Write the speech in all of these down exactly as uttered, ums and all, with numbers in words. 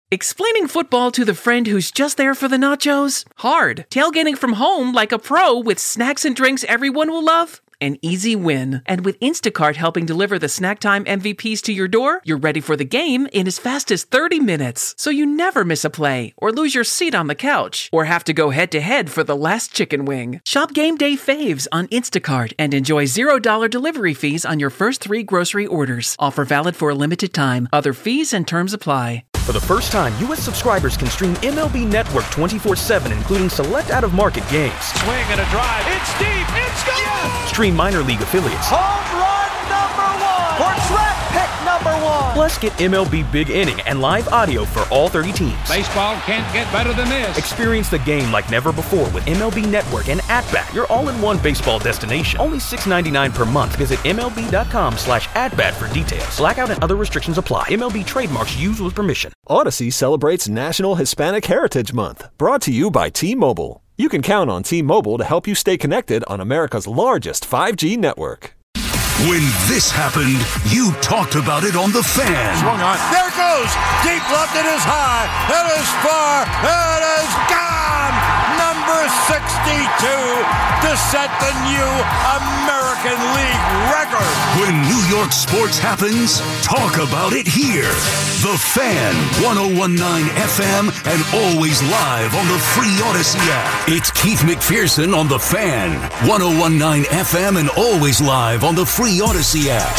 Explaining football to the friend who's just there for the nachos? Hard. Tailgating from home like a pro with snacks and drinks everyone will love? An easy win. And with Instacart helping deliver the snack time M V Ps to your door, you're ready for the game in as fast as thirty minutes. So you never miss a play, or lose your seat on the couch, or have to go head-to-head for the last chicken wing. Shop Game Day Faves on Instacart and enjoy zero dollars delivery fees on your first three grocery orders. Offer valid for a limited time. Other fees and terms apply. For the first time, U S subscribers can stream M L B Network twenty-four seven, including select out-of-market games. Swing and a drive. It's deep. It's gone. Yes. Stream minor league affiliates. Home run number one. Or draft pick number one. Plus, get M L B Big Inning and live audio for all thirty teams. Baseball can't get better than this. Experience the game like never before with M L B Network and At-Bat, your all-in-one baseball destination. Only six dollars and ninety-nine cents per month. Visit M L B dot com slash at-bat for details. Blackout and other restrictions apply. M L B trademarks used with permission. Odyssey celebrates National Hispanic Heritage Month, brought to you by T-Mobile. You can count on T-Mobile to help you stay connected on America's largest five G network. When this happened, you talked about it on The Fan. Swung on. There it goes. Deep left. It is high. It is far. It is gone. Number sixty-two to set the new American League record. When New York sports happens, talk about it here. The Fan, ten nineteen F M, and always live on the free Odyssey app. It's Keith McPherson on The Fan, ten nineteen F M, and always live on the free Odyssey app.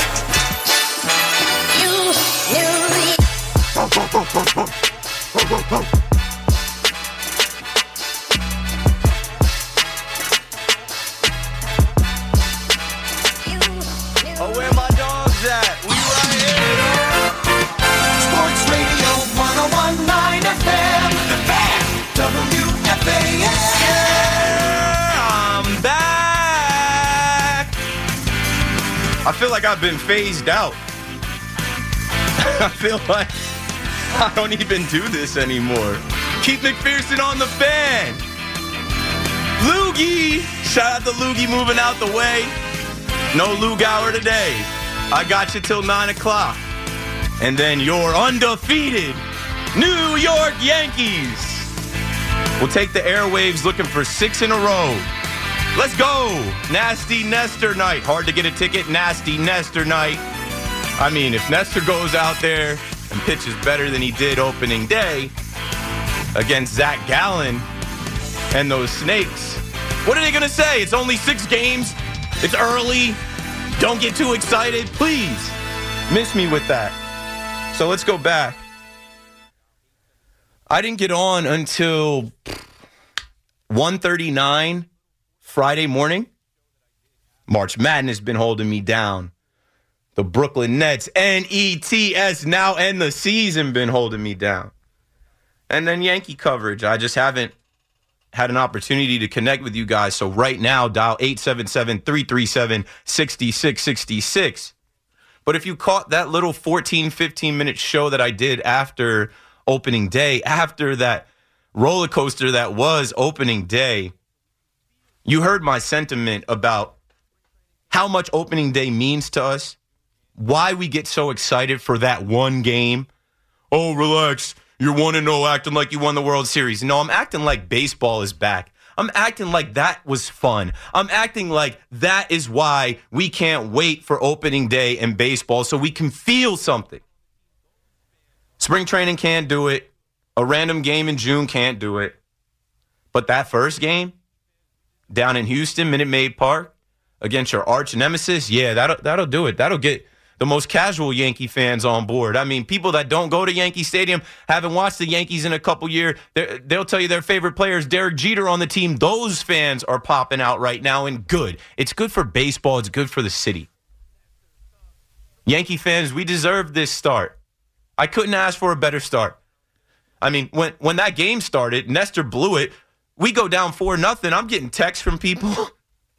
Oh, where my dogs at? We right here. Sports Radio ten nineteen F M, The Fan, W F A N. Yeah, I'm back. I feel like I've been phased out. I feel like I don't even do this anymore. Keith McPherson on The Fan. Loogie. Shout out to Loogie moving out the way. No Lug hour today. I got you till nine o'clock. And then your undefeated New York Yankees will take the airwaves looking for six in a row. Let's go. Nasty Nestor night. Hard to get a ticket. Nasty Nestor night. I mean, if Nestor goes out there and pitches better than he did opening day against Zach Gallen and those Snakes, what are they going to say? It's only six games. It's early. Don't get too excited. Please miss me with that. So let's go back. I didn't get on until one thirty-nine Friday morning. March Madness has been holding me down. The Brooklyn Nets, N E T S, now end the season, been holding me down. And then Yankee coverage. I just haven't had an opportunity to connect with you guys. So right now, dial eight seven seven, three three seven, six six six six. But if you caught that little fourteen, fifteen minute show that I did after opening day, after that roller coaster that was opening day, you heard my sentiment about how much opening day means to us, why we get so excited for that one game. Oh, relax. You're one and oh acting like you won the World Series. No, I'm acting like baseball is back. I'm acting like that was fun. I'm acting like that is why we can't wait for opening day in baseball so we can feel something. Spring training can't do it. A random game in June can't do it. But that first game down in Houston, Minute Maid Park, against your arch nemesis, yeah, that'll, that'll do it. That'll get the most casual Yankee fans on board. I mean, people that don't go to Yankee Stadium, haven't watched the Yankees in a couple years, they'll tell you their favorite player is Derek Jeter on the team. Those fans are popping out right now, and good. It's good for baseball. It's good for the city. Yankee fans, we deserve this start. I couldn't ask for a better start. I mean, when, when that game started, Nestor blew it. We go down four nothing. I'm getting texts from people. uh,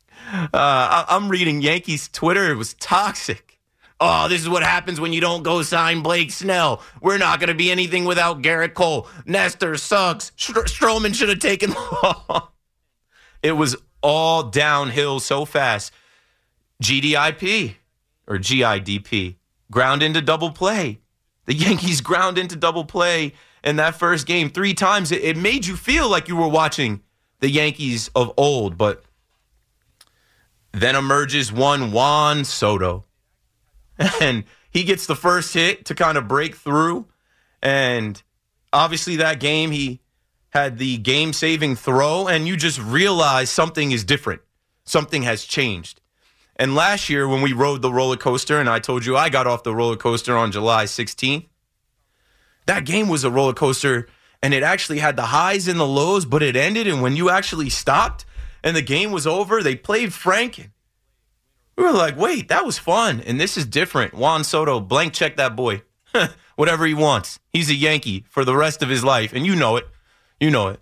I, I'm reading Yankees Twitter. It was toxic. Oh, this is what happens when you don't go sign Blake Snell. We're not going to be anything without Garrett Cole. Nestor sucks. Str- Stroman should have taken long. It was all downhill so fast. G D I P or G I D P, ground into double play. The Yankees ground into double play, in that first game three times. It, it made you feel like you were watching the Yankees of old. But then emerges one Juan Soto. And he gets the first hit to kind of break through. And obviously that game, he had the game-saving throw, and you just realize something is different. Something has changed. And last year when we rode the roller coaster, and I told you I got off the roller coaster on July sixteenth, that game was a roller coaster, and it actually had the highs and the lows, but it ended, and when you actually stopped and the game was over, they played Frank, and we were like, wait, that was fun, and this is different. Juan Soto, blank check that boy. Whatever he wants. He's a Yankee for the rest of his life, and you know it. You know it.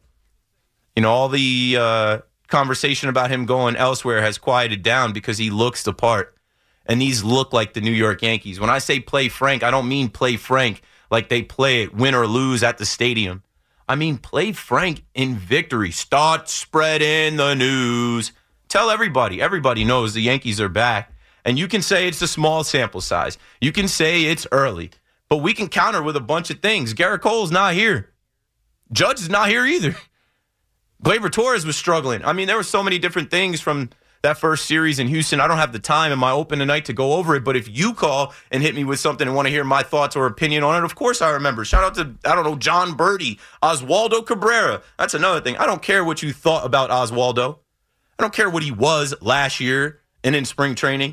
You know, all the uh, conversation about him going elsewhere has quieted down because he looks the part, and these look like the New York Yankees. When I say play Frank, I don't mean play Frank like they play it, win or lose at the stadium. I mean play Frank in victory. Start spreading the news. Tell everybody. Everybody knows the Yankees are back. And you can say it's a small sample size. You can say it's early. But we can counter with a bunch of things. Garrett Cole's not here. Judge is not here either. Gleyber Torres was struggling. I mean, there were so many different things from that first series in Houston. I don't have the time in my open tonight to go over it, but if you call and hit me with something and want to hear my thoughts or opinion on it, of course I remember. Shout out to, I don't know, John Birdie, Oswaldo Cabrera. That's another thing. I don't care what you thought about Oswaldo. I don't care what he was last year and in spring training.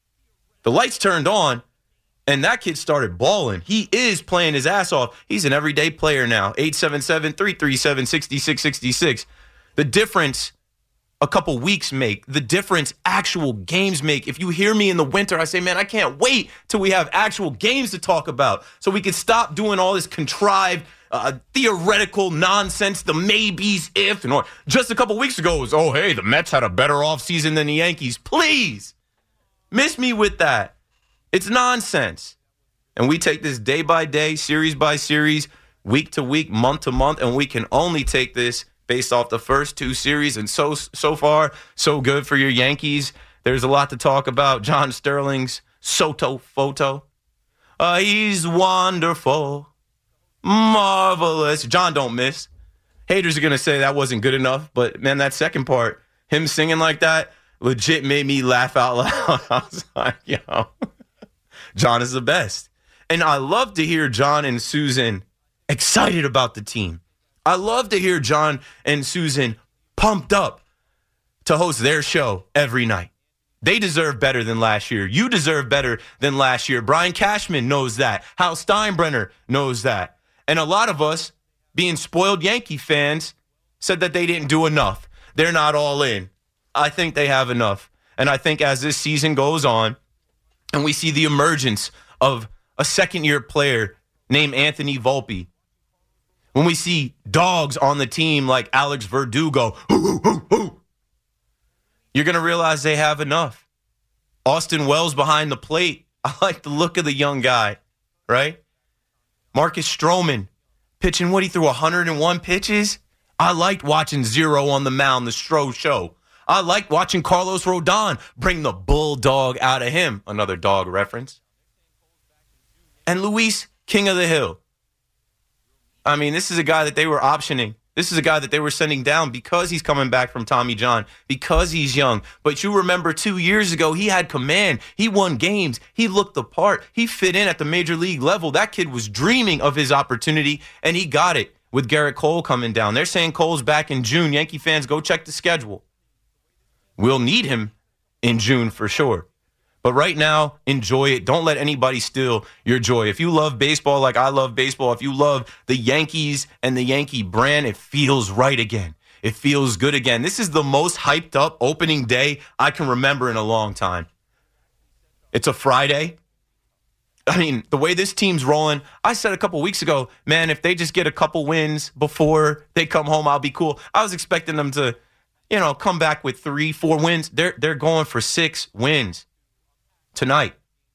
The lights turned on, and that kid started balling. He is playing his ass off. He's an everyday player now. eight seven seven, three three seven, six six six six. The difference a couple weeks make, the difference actual games make. If you hear me in the winter, I say, man, I can't wait till we have actual games to talk about so we can stop doing all this contrived, uh, theoretical nonsense, the maybes, if, and or. Just a couple weeks ago, it was, oh, hey, the Mets had a better offseason than the Yankees. Please, miss me with that. It's nonsense. And we take this day by day, series by series, week to week, month to month, and we can only take this based off the first two series. And so so far, so good for your Yankees. There's a lot to talk about. John Sterling's Soto photo. Uh, he's wonderful, marvelous. John don't miss. Haters are going to say that wasn't good enough, but, man, that second part, him singing like that, legit made me laugh out loud. I was like, yo, John is the best. And I love to hear John and Susan excited about the team. I love to hear John and Susan pumped up to host their show every night. They deserve better than last year. You deserve better than last year. Brian Cashman knows that. Hal Steinbrenner knows that. And a lot of us, being spoiled Yankee fans, said that they didn't do enough. They're not all in. I think they have enough. And I think as this season goes on and we see the emergence of a second-year player named Anthony Volpe, when we see dogs on the team like Alex Verdugo, hoo, hoo, hoo, hoo, you're going to realize they have enough. Austin Wells behind the plate. I like the look of the young guy, right? Marcus Stroman pitching what, he threw one hundred one pitches? I liked watching Zero on the mound, the Stro show. I liked watching Carlos Rodon bring the bulldog out of him. Another dog reference. And Luis, King of the Hill. I mean, this is a guy that they were optioning. This is a guy that they were sending down because he's coming back from Tommy John, because he's young. But you remember two years ago, he had command. He won games. He looked the part. He fit in at the major league level. That kid was dreaming of his opportunity, and he got it with Garrett Cole coming down. They're saying Cole's back in June. Yankee fans, go check the schedule. We'll need him in June for sure. But right now, enjoy it. Don't let anybody steal your joy. If you love baseball like I love baseball, if you love the Yankees and the Yankee brand, it feels right again. It feels good again. This is the most hyped up opening day I can remember in a long time. It's a Friday. I mean, the way this team's rolling, I said a couple weeks ago, man, if they just get a couple wins before they come home, I'll be cool. I was expecting them to, you know, come back with three, four wins. They're they're going for six wins tonight.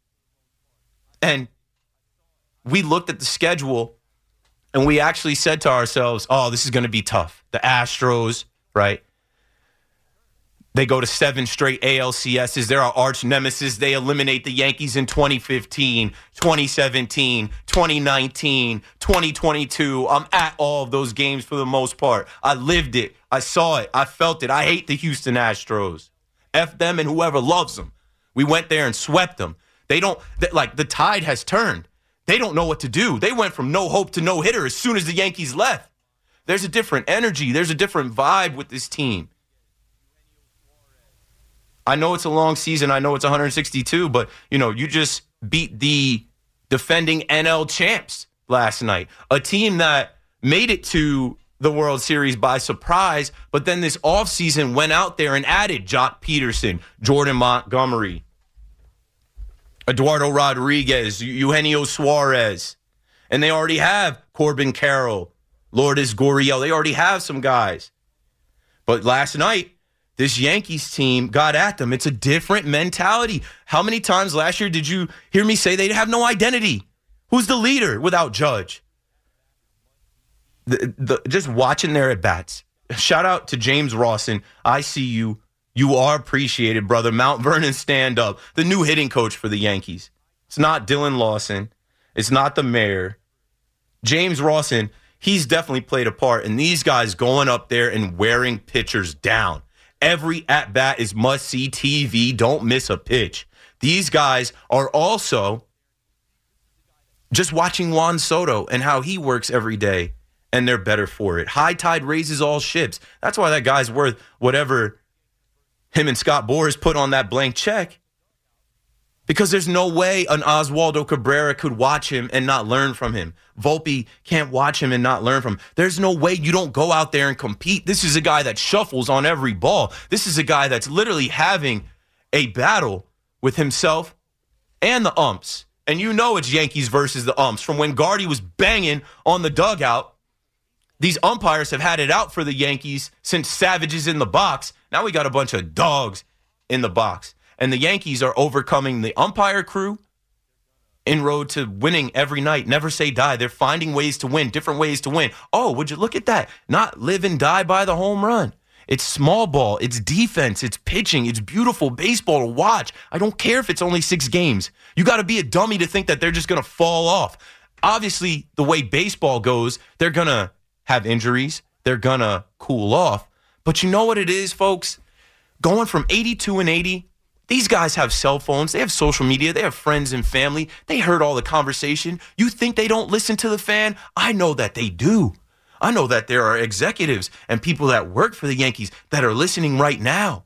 And we looked at the schedule and we actually said to ourselves, oh, this is going to be tough. The Astros, right? They go to seven straight A L C S's. They're our arch nemesis. They eliminate the Yankees in twenty fifteen, twenty seventeen, twenty nineteen, twenty twenty-two. I'm at all of those games for the most part. I lived it. I saw it. I felt it. I hate the Houston Astros. F them and whoever loves them. We went there and swept them. They don't, they, like, the tide has turned. They don't know what to do. They went from no hope to no hitter as soon as the Yankees left. There's a different energy. There's a different vibe with this team. I know it's a long season. I know it's one hundred sixty-two, but, you know, you just beat the defending N L champs last night. A team that made it to the World Series by surprise, but then this offseason went out there and added Jock Peterson, Jordan Montgomery, Eduardo Rodriguez, Eugenio Suarez, and they already have Corbin Carroll, Lourdes Gurriel. They already have some guys. But last night, this Yankees team got at them. It's a different mentality. How many times last year did you hear me say they have no identity? Who's the leader without Judge? The, the, just watching their at-bats. Shout out to James Rawson. I see you. You are appreciated, brother. Mount Vernon stand up. The new hitting coach for the Yankees. It's not Dylan Lawson. It's not the mayor. James Rawson, he's definitely played a part in these guys going up there and wearing pitchers down. Every at-bat is must-see T V. Don't miss a pitch. These guys are also just watching Juan Soto and how he works every day, and they're better for it. High tide raises all ships. That's why that guy's worth whatever him and Scott Boras put on that blank check, because there's no way an Oswaldo Cabrera could watch him and not learn from him. Volpe can't watch him and not learn from him. There's no way you don't go out there and compete. This is a guy that shuffles on every ball. This is a guy that's literally having a battle with himself and the umps. And you know it's Yankees versus the umps. From when Gardy was banging on the dugout, these umpires have had it out for the Yankees since Savage is in the box. Now we got a bunch of dogs in the box. And the Yankees are overcoming the umpire crew en road to winning every night. Never say die. They're finding ways to win, different ways to win. Oh, would you look at that? Not live and die by the home run. It's small ball. It's defense. It's pitching. It's beautiful baseball to watch. I don't care if it's only six games. You got to be a dummy to think that they're just going to fall off. Obviously, the way baseball goes, they're going to have injuries. They're going to cool off. But you know what it is, folks? Going from eighty-two and eighty, these guys have cell phones. They have social media. They have friends and family. They heard all the conversation. You think they don't listen to the fan? I know that they do. I know that there are executives and people that work for the Yankees that are listening right now.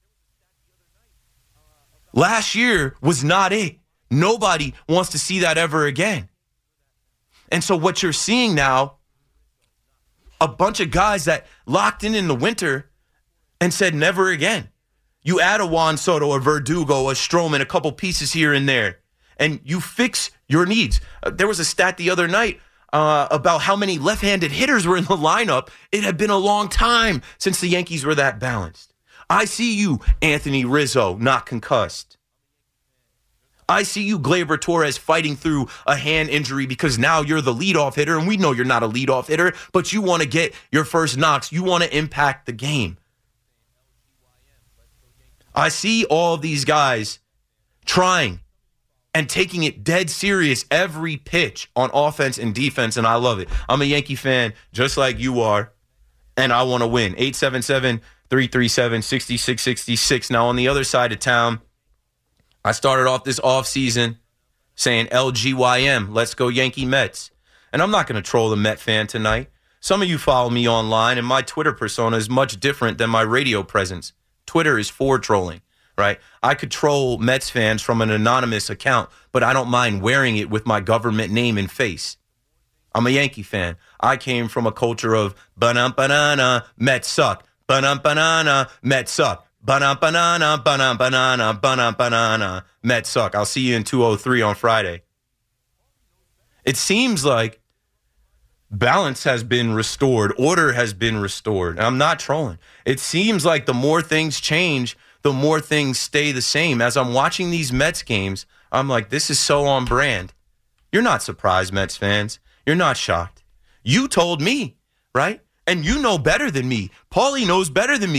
Last year was not it. Nobody wants to see that ever again. And so what you're seeing now, a bunch of guys that locked in in the winter and said never again. You add a Juan Soto, a Verdugo, a Stroman, a couple pieces here and there, and you fix your needs. Uh, there was a stat the other night uh, about how many left-handed hitters were in the lineup. It had been a long time since the Yankees were that balanced. I see you, Anthony Rizzo, not concussed. I see you, Gleyber Torres, fighting through a hand injury because now you're the leadoff hitter, and we know you're not a leadoff hitter, but you want to get your first knocks. You want to impact the game. I see all these guys trying and taking it dead serious every pitch on offense and defense, and I love it. I'm a Yankee fan just like you are, and I want to win. eight seven seven, three three seven, six six six six. Now, on the other side of town, I started off this offseason saying L G Y M, let's go Yankee Mets. And I'm not going to troll the Met fan tonight. Some of you follow me online, and my Twitter persona is much different than my radio presence. Twitter is for trolling, right? I could troll Mets fans from an anonymous account, but I don't mind wearing it with my government name and face. I'm a Yankee fan. I came from a culture of ba-dum-ba-na-na, Mets suck. Ba-dum-ba-na-na, Mets suck. Ba-dum-ba-na-na, ba-dum-ba-na-na, ba-dum-ba-na-na, Mets suck. I'll see you in two oh three on Friday. It seems like balance has been restored. Order has been restored. I'm not trolling. It seems like the more things change, the more things stay the same. As I'm watching these Mets games, I'm like, this is so on brand. You're not surprised, Mets fans. You're not shocked. You told me, right? And you know better than me. Paulie knows better than me.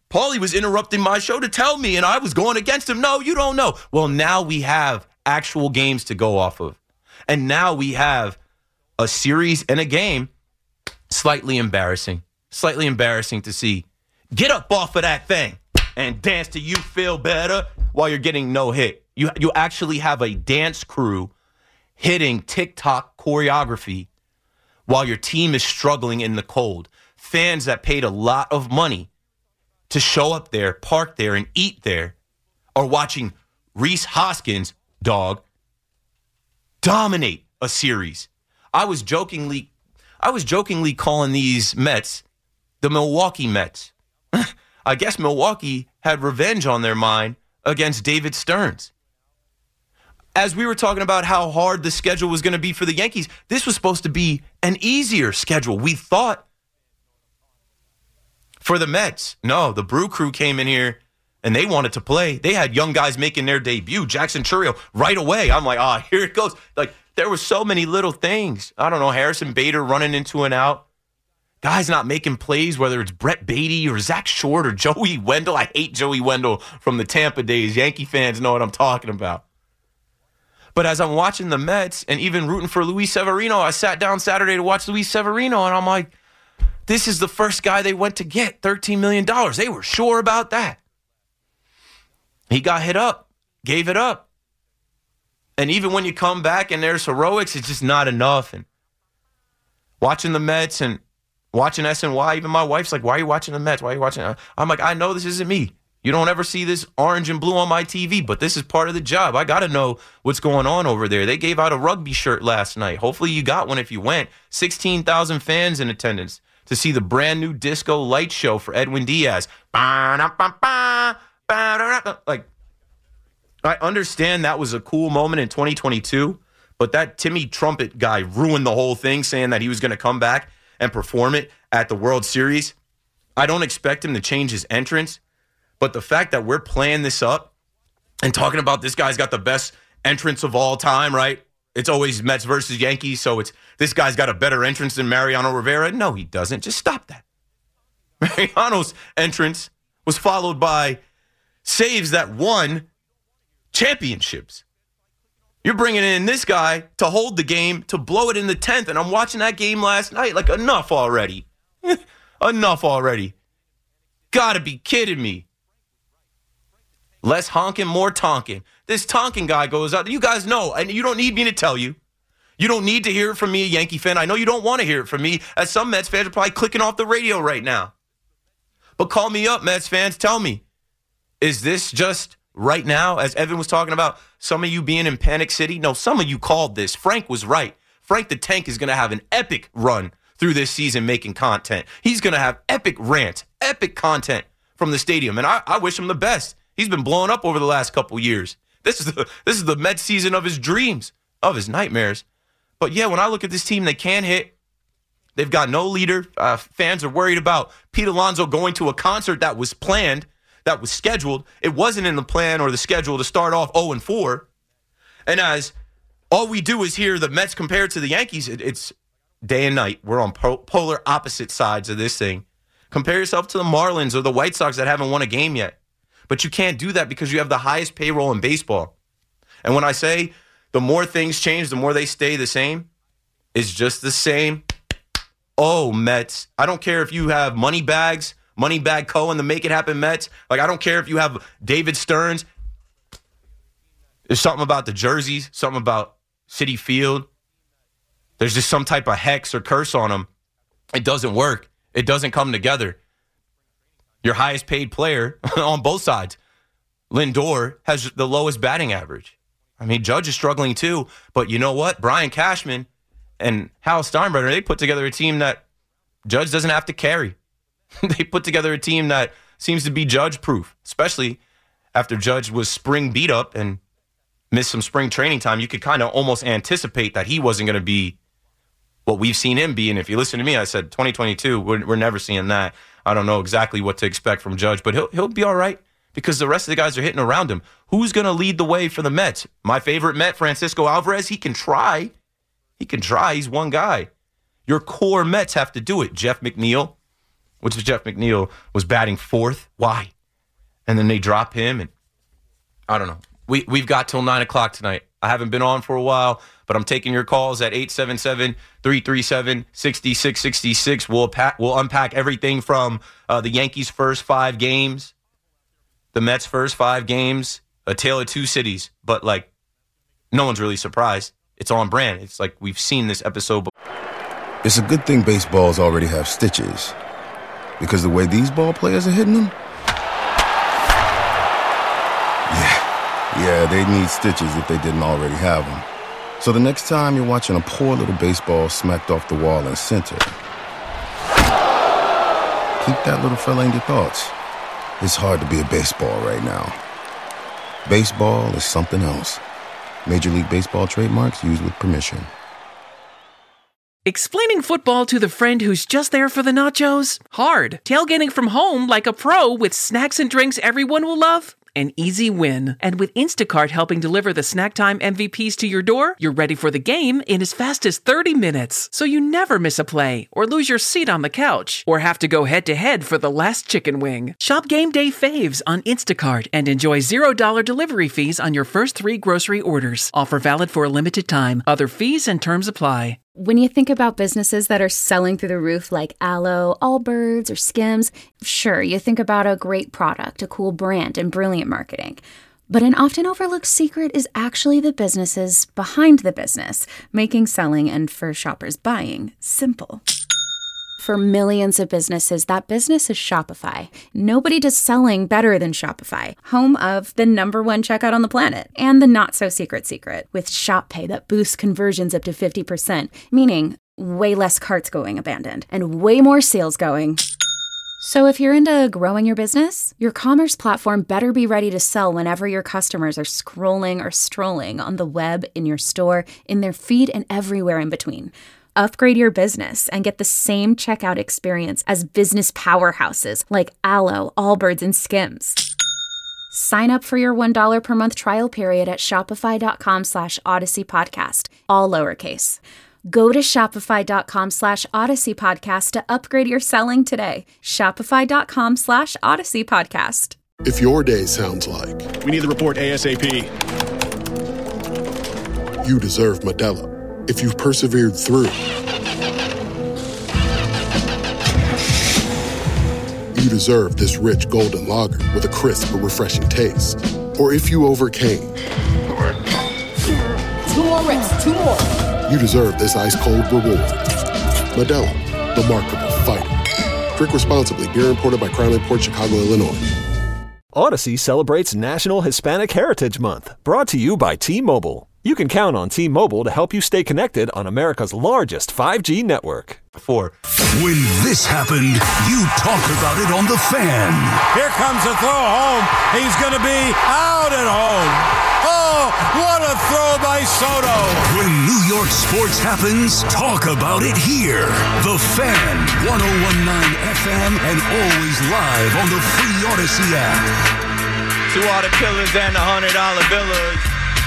Paulie was interrupting my show to tell me, and I was going against him. No, you don't know. Well, now we have actual games to go off of. And now we have a series and a game. Slightly embarrassing. Slightly embarrassing to see. Get up off of that thing and dance till you feel better while you're getting no hit. You, you actually have a dance crew hitting TikTok choreography while your team is struggling in the cold. Fans that paid a lot of money to show up there, park there, and eat there are watching Reese Hoskins, dog, dominate a series. I was jokingly, I was jokingly calling these Mets the Milwaukee Mets. I guess Milwaukee had revenge on their mind against David Stearns. As we were talking about how hard the schedule was going to be for the Yankees, this was supposed to be an easier schedule, we thought. For the Mets, no, the Brew Crew came in here and they wanted to play. They had young guys making their debut. Jackson Chourio right away. I'm like, ah, oh, here it goes. Like, there were so many little things. I don't know, Harrison Bader running into and out. Guys not making plays, whether it's Brett Beatty or Zach Short or Joey Wendell. I hate Joey Wendell from the Tampa days. Yankee fans know what I'm talking about. But as I'm watching the Mets and even rooting for Luis Severino, I sat down Saturday to watch Luis Severino, and I'm like, this is the first guy they went to get, thirteen million dollars. They were sure about that. He got hit up, gave it up. And even when you come back and there's heroics, it's just not enough. And watching the Mets and watching S N Y, even my wife's like, why are you watching the Mets? Why are you watching? I'm like, I know this isn't me. You don't ever see this orange and blue on my T V, but this is part of the job. I got to know what's going on over there. They gave out a rugby shirt last night. Hopefully you got one if you went. sixteen thousand fans in attendance to see the brand new disco light show for Edwin Diaz. Like, I understand that was a cool moment in twenty twenty-two, but that Timmy Trumpet guy ruined the whole thing, saying that he was going to come back and perform it at the World Series. I don't expect him to change his entrance, but the fact that we're playing this up and talking about this guy's got the best entrance of all time, right? It's always Mets versus Yankees, so it's this guy's got a better entrance than Mariano Rivera. No, he doesn't. Just stop that. Mariano's entrance was followed by saves that won championships. You're bringing in this guy to hold the game, to blow it in the tenth, and I'm watching that game last night. Like, enough already. Enough already. Gotta be kidding me. Less honking, more tonking. This tonking guy goes out. You guys know, and you don't need me to tell you. You don't need to hear it from me, a Yankee fan. I know you don't want to hear it from me, as some Mets fans are probably clicking off the radio right now. But call me up, Mets fans. Tell me, is this just right now, as Evan was talking about, some of you being in Panic City? No, some of you called this. Frank was right. Frank the Tank is going to have an epic run through this season making content. He's going to have epic rants, epic content from the stadium, and I, I wish him the best. He's been blowing up over the last couple years. This is the this is the Mets season of his dreams, of his nightmares. But yeah, when I look at this team, they can't hit. They've got no leader. Uh, fans are worried about Pete Alonso going to a concert that was planned, that was scheduled. It wasn't in the plan or the schedule to start off oh and four. And as all we do is hear the Mets compared to the Yankees, it, it's day and night. We're on po- polar opposite sides of this thing. Compare yourself to the Marlins or the White Sox that haven't won a game yet. But you can't do that because you have the highest payroll in baseball. And when I say the more things change, the more they stay the same, it's just the same. Oh, Mets. I don't care if you have money bags, money bag Cohen, the Make It Happen Mets. Like, I don't care if you have David Stearns. There's something about the jerseys, something about Citi Field. There's just some type of hex or curse on them. It doesn't work. It doesn't come together. Your highest paid player on both sides, Lindor, has the lowest batting average. I mean, Judge is struggling too, but you know what? Brian Cashman and Hal Steinbrenner, they put together a team that Judge doesn't have to carry. They put together a team that seems to be Judge-proof, especially after Judge was spring beat up and missed some spring training time. You could kind of almost anticipate that he wasn't going to be what we've seen him be. And if you listen to me, I said twenty twenty-two, we're, we're never seeing that. I don't know exactly what to expect from Judge, but he'll he'll be all right because the rest of the guys are hitting around him. Who's going to lead the way for the Mets? My favorite Met, Francisco Alvarez, he can try. He can try. He's one guy. Your core Mets have to do it. Jeff McNeil, which was Jeff McNeil, was batting fourth. Why? And then they drop him, and I don't know. We, we've got till nine o'clock tonight. I haven't been on for a while, but I'm taking your calls at eight seven seven, three three seven, six six six six. We'll, pack, we'll unpack everything from uh, the Yankees' first five games, the Mets' first five games, a tale of two cities. But, like, no one's really surprised. It's on brand. It's like we've seen this episode before. It's a good thing baseballs already have stitches, because the way these ball players are hitting them, yeah, yeah, they need stitches if they didn't already have them. So the next time you're watching a poor little baseball smacked off the wall in center, keep that little fella in your thoughts. It's hard to be a baseball right now. Baseball is something else. Major League Baseball trademarks used with permission. Explaining football to the friend who's just there for the nachos? Hard. Tailgating from home like a pro with snacks and drinks everyone will love? An easy win. And with Instacart helping deliver the snack time M V Ps to your door, you're ready for the game in as fast as thirty minutes. So you never miss a play, or lose your seat on the couch, or have to go head-to-head for the last chicken wing. Shop Game Day faves on Instacart and enjoy zero dollars delivery fees on your first three grocery orders. Offer valid for a limited time. Other fees and terms apply. When you think about businesses that are selling through the roof like Aloe, Allbirds, or Skims, sure, you think about a great product, a cool brand, and brilliant marketing. But an often overlooked secret is actually the businesses behind the business, making selling and, for shoppers, buying simple. For millions of businesses, that business is Shopify. Nobody does selling better than Shopify, home of the number one checkout on the planet, and the not-so-secret secret, with Shop Pay that boosts conversions up to fifty percent, meaning way less carts going abandoned, and way more sales going. So if you're into growing your business, your commerce platform better be ready to sell whenever your customers are scrolling or strolling on the web, in your store, in their feed, and everywhere in between. Upgrade your business and get the same checkout experience as business powerhouses like Aloe, Allbirds, and Skims. Sign up for your one dollar per month trial period at shopify.com slash Odyssey Podcast, all lowercase. Go to shopify.com slash Odyssey Podcast to upgrade your selling today. Shopify.com slash Odyssey Podcast. If your day sounds like, we need the report ASAP, you deserve Modelo. If you've persevered through, you deserve this rich golden lager with a crisp but refreshing taste. Or if you overcame, two more reps, two more. You deserve this ice-cold reward. Modelo, the Remarkable Fighter. Drink responsibly. Beer imported by Crown Imports, Chicago, Illinois. Odyssey celebrates National Hispanic Heritage Month, brought to you by T-Mobile. You can count on T-Mobile to help you stay connected on America's largest five G network. Before. When this happened, you talked about it on The Fan. Here comes a throw home. He's going to be out at home. Oh, what a throw by Soto. When New York sports happens, talk about it here. The Fan, one oh one point nine F M, and always live on the free Odyssey app. To all the killers and the one hundred dollar billers.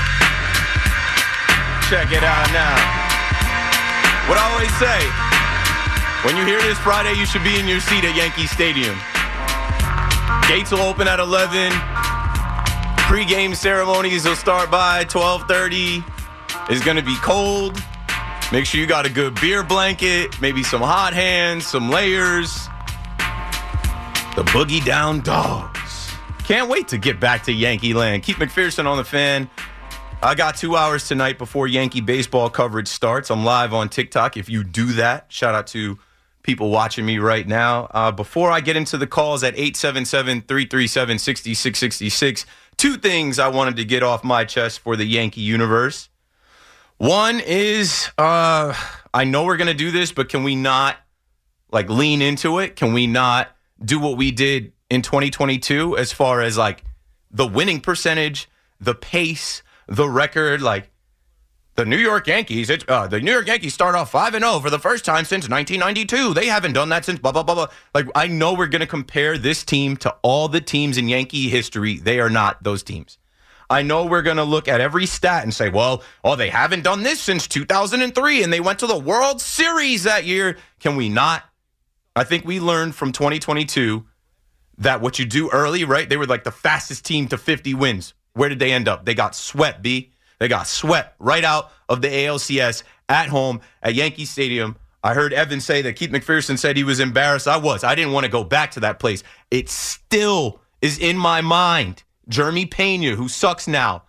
Check it out now. What I always say, when you hear this Friday, you should be in your seat at Yankee Stadium. Gates will open at eleven. Pre-game ceremonies will start by twelve thirty. It's going to be cold. Make sure you got a good beer blanket, maybe some hot hands, some layers. The Boogie Down Dogs. Can't wait to get back to Yankee Land. Keith McPherson on The Fan. I got two hours tonight before Yankee baseball coverage starts. I'm live on TikTok. If you do that, shout out to people watching me right now. Uh, before I get into the calls at eight seven seven, three three seven, six six six six, two things I wanted to get off my chest for the Yankee universe. One is, uh, I know we're going to do this, but can we not like lean into it? Can we not do what we did in twenty twenty-two as far as like the winning percentage, the pace, the record? Like the New York Yankees, it's, uh, the New York Yankees start off five and oh for the first time since nineteen ninety-two. They haven't done that since blah, blah, blah, blah. Like, I know we're going to compare this team to all the teams in Yankee history. They are not those teams. I know we're going to look at every stat and say, well, oh, they haven't done this since two thousand three, and they went to the World Series that year. Can we not? I think we learned from twenty twenty-two that what you do early, right? They were like the fastest team to fifty wins. Where did they end up? They got swept, B. They got swept right out of the A L C S at home at Yankee Stadium. I heard Evan say that Keith McPherson said he was embarrassed. I was. I didn't want to go back to that place. It still is in my mind. Jeremy Pena, who sucks now.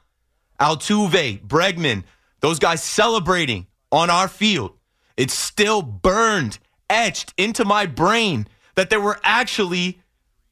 Altuve, Bregman, those guys celebrating on our field. It's still burned, etched into my brain that there were actually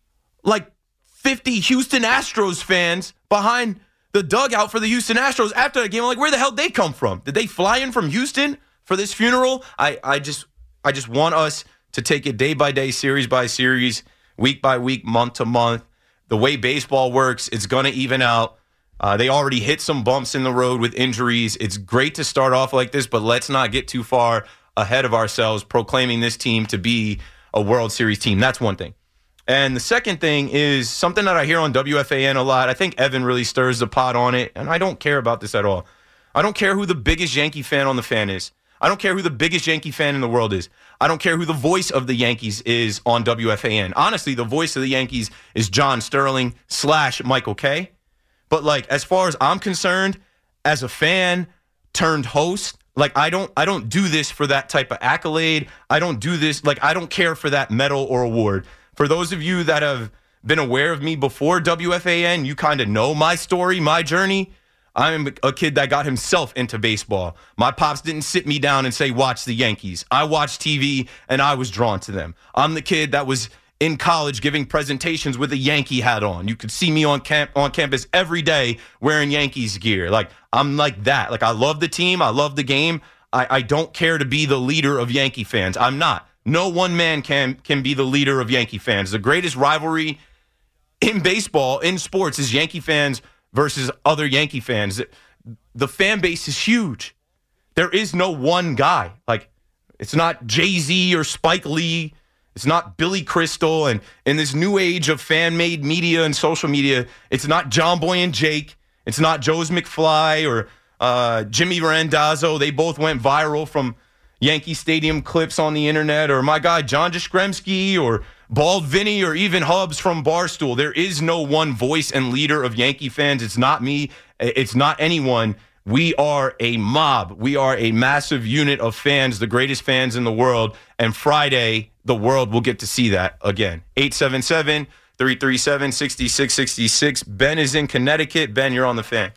like fifty Houston Astros fans behind the dugout for the Houston Astros after the game. I'm like, where the hell did they come from? Did they fly in from Houston for this funeral? I, I just I just want us to take it day by day, series by series, week by week, month to month. The way baseball works, it's going to even out. Uh, they already hit some bumps in the road with injuries. It's great to start off like this, but let's not get too far ahead of ourselves proclaiming this team to be a World Series team. That's one thing. And the second thing is something that I hear on W F A N a lot. I think Evan really stirs the pot on it, and I don't care about this at all. I don't care who the biggest Yankee fan on the fan is. I don't care who the biggest Yankee fan in the world is. I don't care who the voice of the Yankees is on W F A N. Honestly, the voice of the Yankees is John Sterling slash Michael Kay. But, like, as far as I'm concerned, as a fan turned host, like, I don't I don't do this for that type of accolade. I don't do this, like, I don't care for that medal or award. For those of you that have been aware of me before W F A N, you kind of know my story, my journey. I'm a kid that got himself into baseball. My pops didn't sit me down and say, watch the Yankees. I watched T V, and I was drawn to them. I'm the kid that was in college giving presentations with a Yankee hat on. You could see me on camp on campus every day wearing Yankees gear. Like, I'm like that. Like, I love the team. I love the game. I, I don't care to be the leader of Yankee fans. I'm not. No one man can can be the leader of Yankee fans. The greatest rivalry in baseball, in sports, is Yankee fans versus other Yankee fans. The fan base is huge. There is no one guy. Like, it's not Jay-Z or Spike Lee. It's not Billy Crystal. And in this new age of fan-made media and social media, it's not John Boy and Jake. It's not Joe's McFly or uh, Jimmy Randazzo. They both went viral from Yankee Stadium clips on the internet, or my guy John Jastrzemski, or Bald Vinny, or even Hubs from Barstool. There is no one voice and leader of Yankee fans. It's not me. It's not anyone. We are a mob. We are a massive unit of fans, the greatest fans in the world. And Friday, the world will get to see that again. eight seven seven, three three seven, six six six six. Ben is in Connecticut. Ben, you're on the Fan.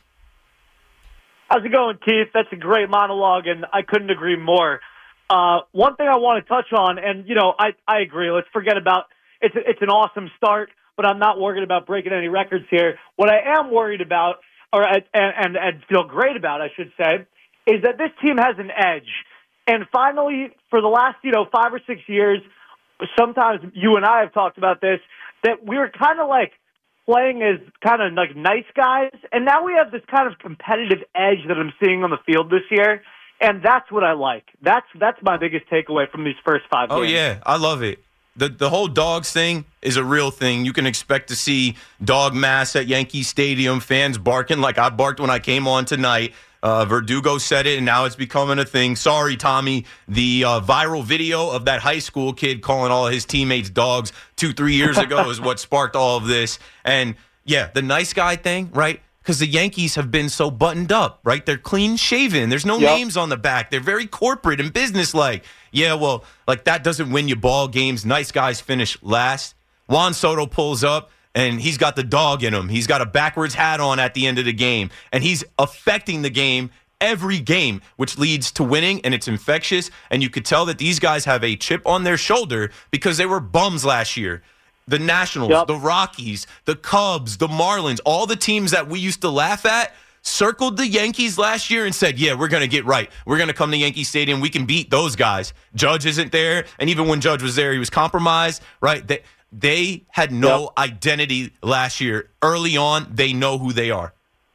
How's it going, Keith? That's a great monologue, and I couldn't agree more. Uh, one thing I want to touch on, and, you know, I, I agree. Let's forget about it's a, it's an awesome start, but I'm not worried about breaking any records here. What I am worried about, or and, and, and feel great about, I should say, is that this team has an edge. And finally, for the last, you know, five or six years, sometimes you and I have talked about this, that we were kind of like playing as kind of like nice guys, and now we have this kind of competitive edge that I'm seeing on the field this year. And that's what I like. That's that's my biggest takeaway from these first five games. Oh, yeah. I love it. The the whole dogs thing is a real thing. You can expect to see dog mass at Yankee Stadium, fans barking like I barked when I came on tonight. Uh, Verdugo said it, and now it's becoming a thing. Sorry, Tommy. The uh, viral video of that high school kid calling all his teammates dogs two, three years ago is what sparked all of this. And, yeah, the nice guy thing, right? Because the Yankees have been so buttoned up, right? They're clean shaven. There's no yep. names on the back. They're very corporate and businesslike. Yeah, well, like that doesn't win you ball games. Nice guys finish last. Juan Soto pulls up, and he's got the dog in him. He's got a backwards hat on at the end of the game, and he's affecting the game every game, which leads to winning, and it's infectious. And you could tell that these guys have a chip on their shoulder because they were bums last year. The Nationals, yep. the Rockies, the Cubs, the Marlins, all the teams that we used to laugh at circled the Yankees last year and said, yeah, we're going to get right. We're going to come to Yankee Stadium. We can beat those guys. Judge isn't there. And even when Judge was there, he was compromised, right? They, they had no yep. identity last year. Early on, they know who they are.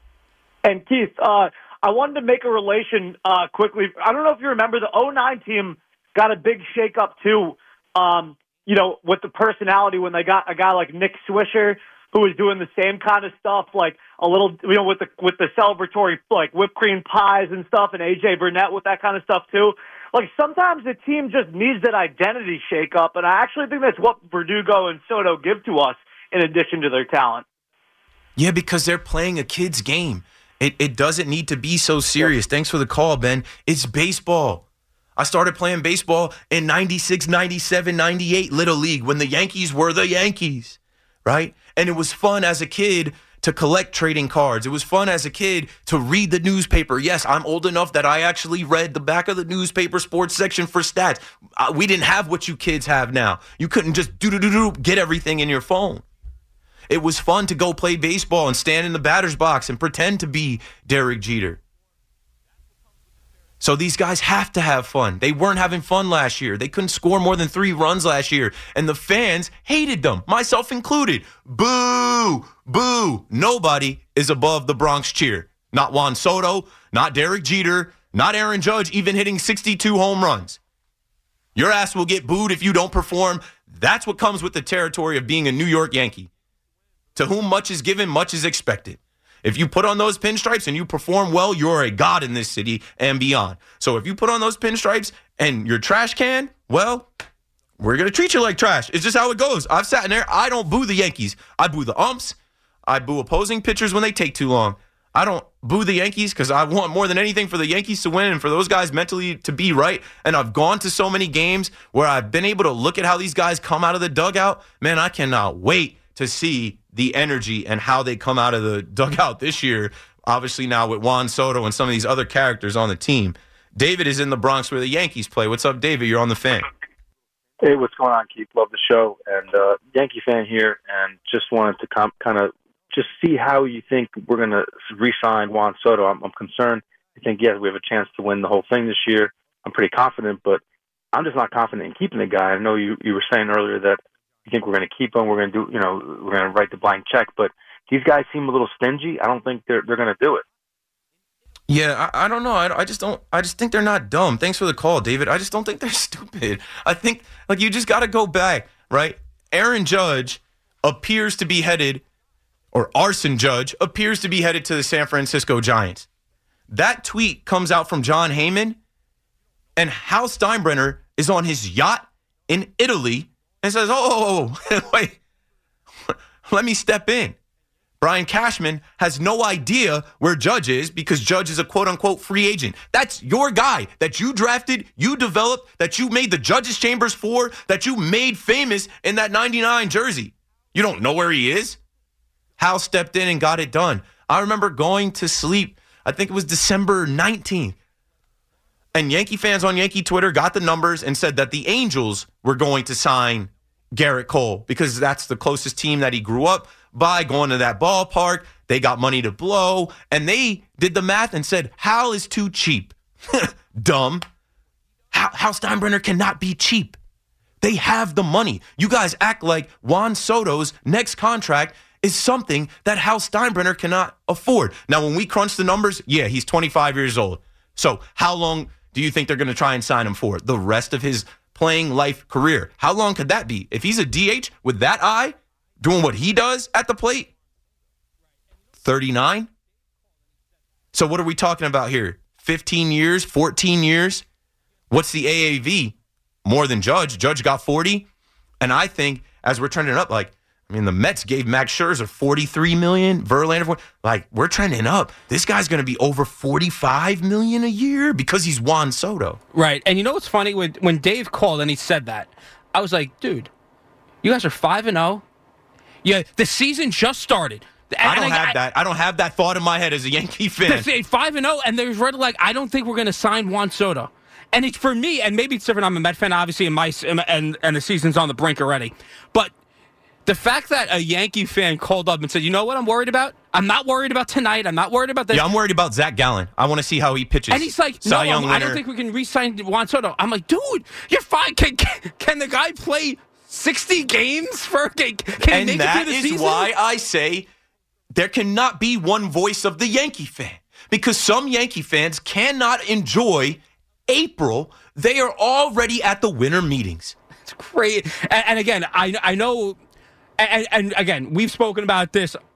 And, Keith, uh, I wanted to make a relation uh, quickly. I don't know if you remember, the oh nine team got a big shakeup, too. Um You know, with the personality when they got a guy like Nick Swisher who was doing the same kind of stuff, like a little, you know, with the with the celebratory like whipped cream pies and stuff, and A J Burnett with that kind of stuff too. Like, sometimes the team just needs that identity shakeup, and I actually think that's what Verdugo and Soto give to us in addition to their talent. Yeah, because they're playing a kid's game. It it doesn't need to be so serious. Thanks for the call, Ben. It's baseball. I started playing baseball in ninety-six, ninety-seven, ninety-eight Little League when the Yankees were the Yankees, right? And it was fun as a kid to collect trading cards. It was fun as a kid to read the newspaper. Yes, I'm old enough that I actually read the back of the newspaper sports section for stats. Uh, we didn't have what you kids have now. You couldn't just do-do-do-do get everything in your phone. It was fun to go play baseball and stand in the batter's box and pretend to be Derek Jeter. So these guys have to have fun. They weren't having fun last year. They couldn't score more than three runs last year. And the fans hated them, myself included. Boo! Boo! Nobody is above the Bronx cheer. Not Juan Soto, not Derek Jeter, not Aaron Judge, even hitting sixty-two home runs. Your ass will get booed if you don't perform. That's what comes with the territory of being a New York Yankee. To whom much is given, much is expected. If you put on those pinstripes and you perform well, you're a god in this city and beyond. So if you put on those pinstripes and your trash can, well, we're going to treat you like trash. It's just how it goes. I've sat in there. I don't boo the Yankees. I boo the umps. I boo opposing pitchers when they take too long. I don't boo the Yankees because I want more than anything for the Yankees to win and for those guys mentally to be right. And I've gone to so many games where I've been able to look at how these guys come out of the dugout. Man, I cannot wait to see the energy and how they come out of the dugout this year, obviously now with Juan Soto and some of these other characters on the team. David is in the Bronx where the Yankees play. What's up, David? You're on the Fan. Hey, what's going on, Keith? Love the show. And uh, Yankee fan here, and just wanted to com- kind of just see how you think we're going to re-sign Juan Soto. I'm, I'm concerned. I think, yes, we have a chance to win the whole thing this year. I'm pretty confident, but I'm just not confident in keeping the guy. I know you, you were saying earlier that you think we're going to keep him, we're going to do, you know, we're going to write the blank check, but these guys seem a little stingy. I don't think they're they're going to do it. Yeah, I, I don't know. I, I just don't. I just think they're not dumb. Thanks for the call, David. I just don't think they're stupid. I think like you just got to go back, right? Aaron Judge appears to be headed, or Arson Judge appears to be headed to the San Francisco Giants. That tweet comes out from John Heyman, and Hal Steinbrenner is on his yacht in Italy. And says, oh, wait, let me step in. Brian Cashman has no idea where Judge is because Judge is a quote-unquote free agent. That's your guy that you drafted, you developed, that you made the Judges Chambers for, that you made famous in that ninety-nine jersey. You don't know where he is? Hal stepped in and got it done. I remember going to sleep, I think it was December nineteenth. And Yankee fans on Yankee Twitter got the numbers and said that the Angels were going to sign Garrett Cole because that's the closest team that he grew up by, going to that ballpark. They got money to blow, and they did the math and said, Hal is too cheap. Dumb. Hal, Hal Steinbrenner cannot be cheap. They have the money. You guys act like Juan Soto's next contract is something that Hal Steinbrenner cannot afford. Now, when we crunch the numbers, yeah, he's twenty-five years old. So how long do you think they're going to try and sign him for? The rest of his playing life career. How long could that be? If he's a D H with that eye, doing what he does at the plate, thirty-nine? So what are we talking about here? fifteen years, fourteen years? What's the A A V? More than Judge. Judge got forty. And I think as we're trending up, like, I mean, the Mets gave Max Scherzer forty-three million dollars, Verlander, like, we're trending up. This guy's going to be over forty-five million dollars a year because he's Juan Soto. Right. And you know what's funny? When, when Dave called and he said that, I was like, dude, you guys are five and oh. Yeah, the season just started. And I don't I, have I, that. I don't have that thought in my head as a Yankee fan. five and oh, and there's red like, I don't think we're going to sign Juan Soto. And it's for me, and maybe it's different. I'm a Met fan, obviously, and, my, and, and the season's on the brink already. But the fact that a Yankee fan called up and said, you know what I'm worried about? I'm not worried about tonight. I'm not worried about this. Yeah, I'm worried about Zach Gallen. I want to see how he pitches. And he's like, no, I don't think we can re-sign Juan Soto. I'm like, dude, you're fine. Can, can, can the guy play sixty games for can, can and he make that it through the is season? why I say there cannot be one voice of the Yankee fan. Because some Yankee fans cannot enjoy April. They are already at the winter meetings. It's great. And, and again, I I know... And, and again, we've spoken about this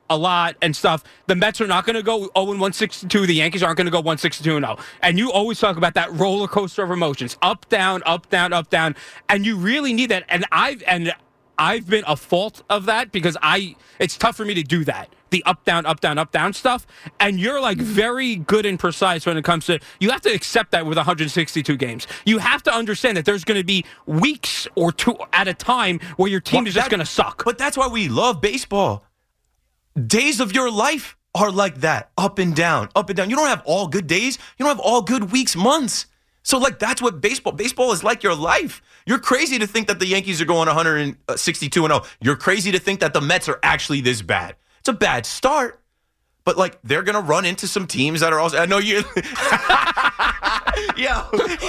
a lot and stuff. The Mets are not going to go oh and one sixty-two. The Yankees aren't going to go one sixty-two and oh. And you always talk about that roller coaster of emotions, up, down, up, down, up, down. And you really need that. And I've and I've been a fault of that because I it's tough for me to do that. The up, down, up, down, up, down stuff. And you're like very good and precise when it comes to, you have to accept that with one hundred sixty-two games. You have to understand that there's going to be weeks or two at a time where your team well, is just that, going to suck. But that's why we love baseball. Days of your life are like that, up and down, up and down. You don't have all good days. You don't have all good weeks, months. So, like, that's what baseball, baseball is like your life. You're crazy to think that the Yankees are going one hundred sixty-two and oh. You're crazy to think that the Mets are actually this bad. It's a bad start, but like they're gonna run into some teams that are also. I know you. Yo,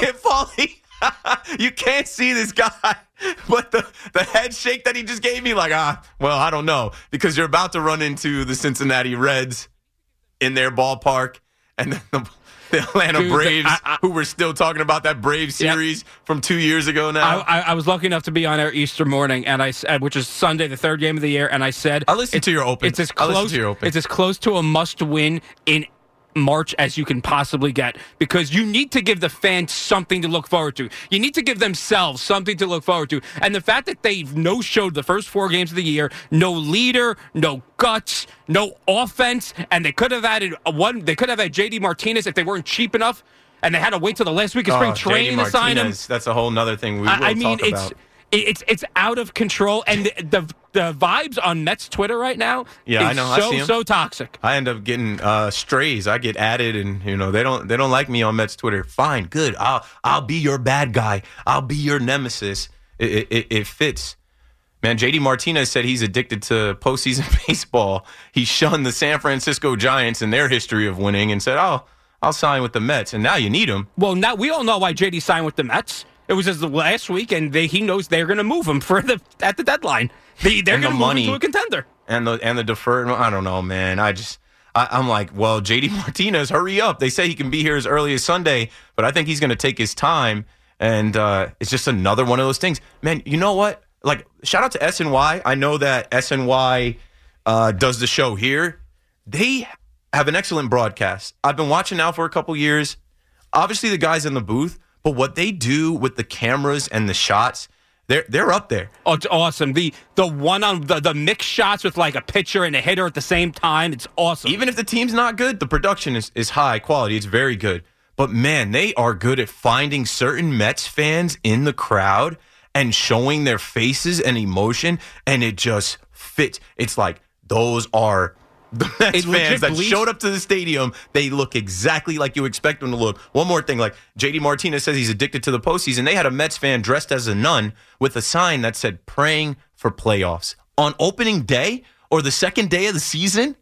Paulie, you can't see this guy, but the the head shake that he just gave me, like ah, well, I don't know, because you're about to run into the Cincinnati Reds in their ballpark, and then the. The Atlanta Dude, Braves, I, I, who were still talking about that Braves series yep. from two years ago now. I, I, I was lucky enough to be on air Easter morning, and I said, which is Sunday, the third game of the year, and I said, I listened to your open. It's as close. It's as close to a must-win in March as you can possibly get, because you need to give the fans something to look forward to. You need to give themselves something to look forward to. And the fact that they've no-showed the first four games of the year, no leader, no guts, no offense, and they could have added one. They could have had J D Martinez if they weren't cheap enough, and they had to wait till the last week of spring oh, training to sign him. That's a whole nother thing we will I, I mean, talk it's, about. It's it's out of control, and the the, the vibes on Mets Twitter right now yeah, is I know. so I see 'em. so toxic. I end up getting uh, strays. I get added, and you know they don't they don't like me on Mets Twitter. Fine, good. I'll I'll be your bad guy. I'll be your nemesis. It it, it fits. Man, J D Martinez said he's addicted to postseason baseball. He shunned the San Francisco Giants and their history of winning, and said, "Oh, I'll sign with the Mets." And now you need him. Well, now we all know why J D signed with the Mets. It was just the last week, and they, he knows they're going to move him for the at the deadline. They, they're going to move him to a contender. And the and the deferred. I don't know, man. I just I, I'm like, well, J D Martinez, hurry up. They say he can be here as early as Sunday, but I think he's going to take his time. And uh, it's just another one of those things, man. You know what? Like, shout out to S N Y. I know that S N Y uh, does the show here. They have an excellent broadcast. I've been watching now for a couple years. Obviously, the guys in the booth. But what they do with the cameras and the shots, they're they're up there. Oh, it's awesome. The the one on the, the mixed shots with like a pitcher and a hitter at the same time, it's awesome. Even if the team's not good, the production is, is high quality. It's very good. But man, they are good at finding certain Mets fans in the crowd and showing their faces and emotion, and it just fits. It's like those are the Mets fans that showed up to the stadium. They look exactly like you expect them to look. One more thing, like J D Martinez says he's addicted to the postseason. They had a Mets fan dressed as a nun with a sign that said praying for playoffs on opening day or the second day of the season.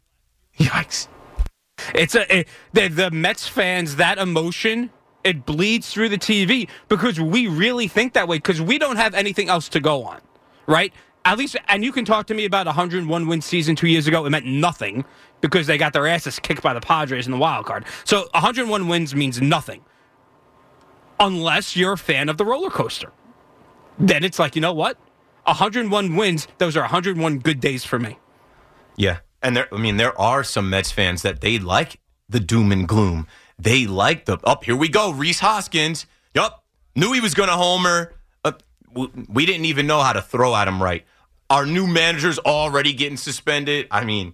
Yikes. It's a it, the, the Mets fans, that emotion, it bleeds through the T V because we really think that way because we don't have anything else to go on, right? At least, and you can talk to me about a one hundred one win season two years ago. It meant nothing because they got their asses kicked by the Padres in the wild card. So one hundred one wins means nothing unless you're a fan of the roller coaster. Then it's like, you know what? one hundred one wins, those are one hundred one good days for me. Yeah. And there, I mean, there are some Mets fans that they like the doom and gloom. They like the, up, oh, here we go, Rhys Hoskins. Yup, knew he was going to homer. Uh, we didn't even know how to throw at him right. Our new manager's already getting suspended. I mean,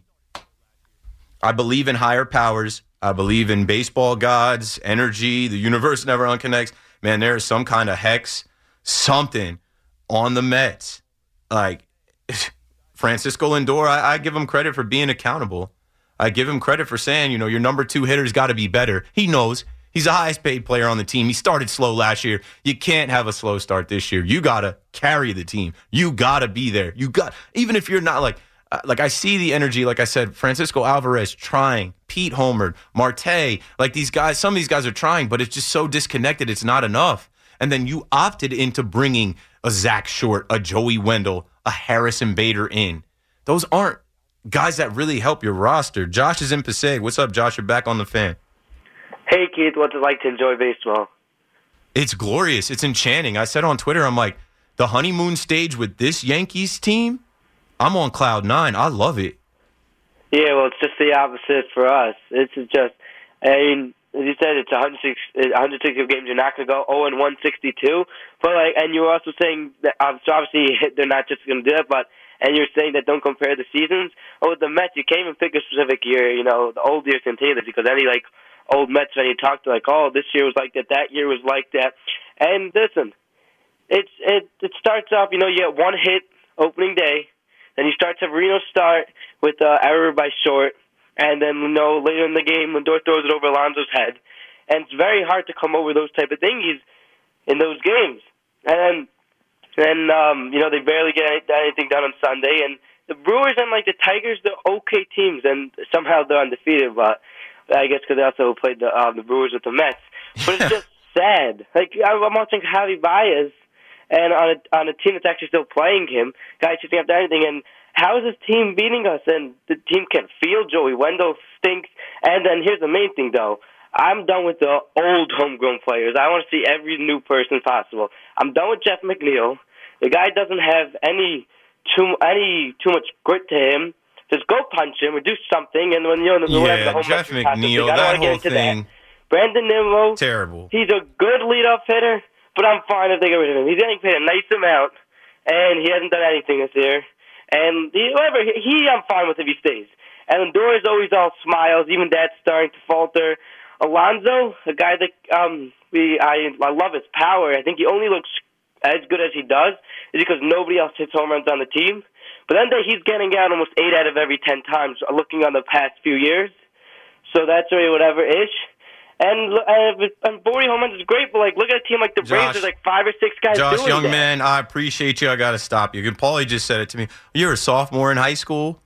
I believe in higher powers. I believe in baseball gods, energy, the universe never unconnects. Man, there is some kind of hex, something on the Mets. Like, Francisco Lindor, I, I give him credit for being accountable. I give him credit for saying, you know, your number two hitter's got to be better. He knows. He's the highest paid player on the team. He started slow last year. You can't have a slow start this year. You got to carry the team. You got to be there. You got, even if you're not like, uh, like I see the energy, like I said, Francisco Alvarez trying, Pete homered, Marte, like these guys, some of these guys are trying, but it's just so disconnected. It's not enough. And then you opted into bringing a Zach Short, a Joey Wendell, a Harrison Bader in. Those aren't guys that really help your roster. Josh is in Passaic. What's up, Josh? You're back on the Fan. Hey, Keith, what's it like to enjoy baseball? It's glorious. It's enchanting. I said on Twitter, I'm like, the honeymoon stage with this Yankees team, I'm on cloud nine. I love it. Yeah, well, it's just the opposite for us. It's just, I mean, as you said, it's one hundred six, one hundred sixty games. You're not going to go oh and one sixty-two. But like, and you were also saying that um, so obviously they're not just going to do that, but and you're saying that don't compare the seasons. Oh, with the Mets, you can't even pick a specific year. You know, the old years can tell you this because any like old Mets fan you talk to, like, oh, this year was like that, that year was like that. And listen, it's it it starts off. You know, you get one hit opening day, then you start to Reno start with uh, error by short. And then, you know, later in the game, Lindor throws it over Alonso's head. And it's very hard to come over those type of things in those games. And then, um, you know, they barely get anything done on Sunday. And the Brewers and, like, the Tigers, they're okay teams. And somehow they're undefeated. But I guess because they also played the uh, the Brewers with the Mets. But it's just sad. Like, I'm watching Javi Baez and on a, on a team that's actually still playing him, guys shooting after anything. And how is this team beating us? And the team can't field. Joey Wendell stinks. And then here's the main thing, though. I'm done with the old homegrown players. I want to see every new person possible. I'm done with Jeff McNeil. The guy doesn't have any too any too much grit to him. Just go punch him or do something. And when you're in the yeah, the home Jeff McNeil, McNeil, I don't that want to get whole into thing, that. Brandon Nimmo, terrible. He's a good leadoff hitter, but I'm fine if they get rid of him. He's getting paid a nice amount, and he hasn't done anything this year. And he, whatever, he, I'm fine with if he stays. And Lindor is always all smiles. Even that's starting to falter. Alonso, a guy that um, we I, I love his power. I think he only looks as good as he does is because nobody else hits home runs on the team. But then he's getting out almost eight out of every ten times, looking on the past few years. So that's really whatever-ish. And, uh, and forty home runs is great, but like, look at a team like the Braves. There's like five or six guys Josh, doing young that. man, I appreciate you. I got to stop you. Paulie just said it to me. You're a sophomore in high school.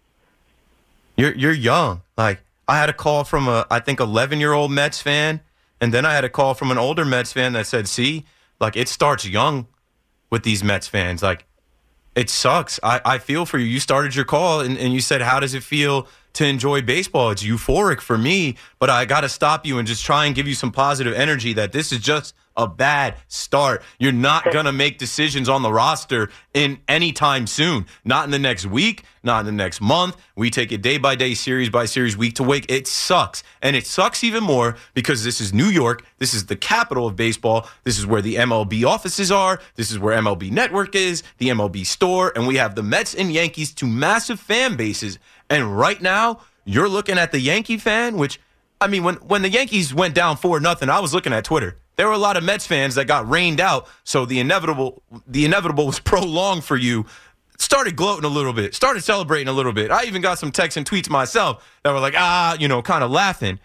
You're you're young. Like, I had a call from a, I think, eleven-year-old Mets fan, and then I had a call from an older Mets fan that said, see, like, it starts young with these Mets fans. Like, it sucks. I, I feel for you. You started your call, and, and you said, how does it feel to enjoy baseball? It's euphoric for me, but I got to stop you and just try and give you some positive energy that this is just a bad start. You're not going to make decisions on the roster in any time soon. Not in the next week, not in the next month. We take it day by day, series by series, week to week. It sucks. And it sucks even more because this is New York. This is the capital of baseball. This is where the M L B offices are. This is where M L B Network is, the M L B store. And we have the Mets and Yankees, two massive fan bases. And right now, you're looking at the Yankee fan, which, I mean, when, when the Yankees went down four nothing, I was looking at Twitter. There were a lot of Mets fans that got rained out, so the inevitable the inevitable was prolonged for you. Started gloating a little bit, started celebrating a little bit. I even got some texts and tweets myself that were like, ah, you know, kind of laughing.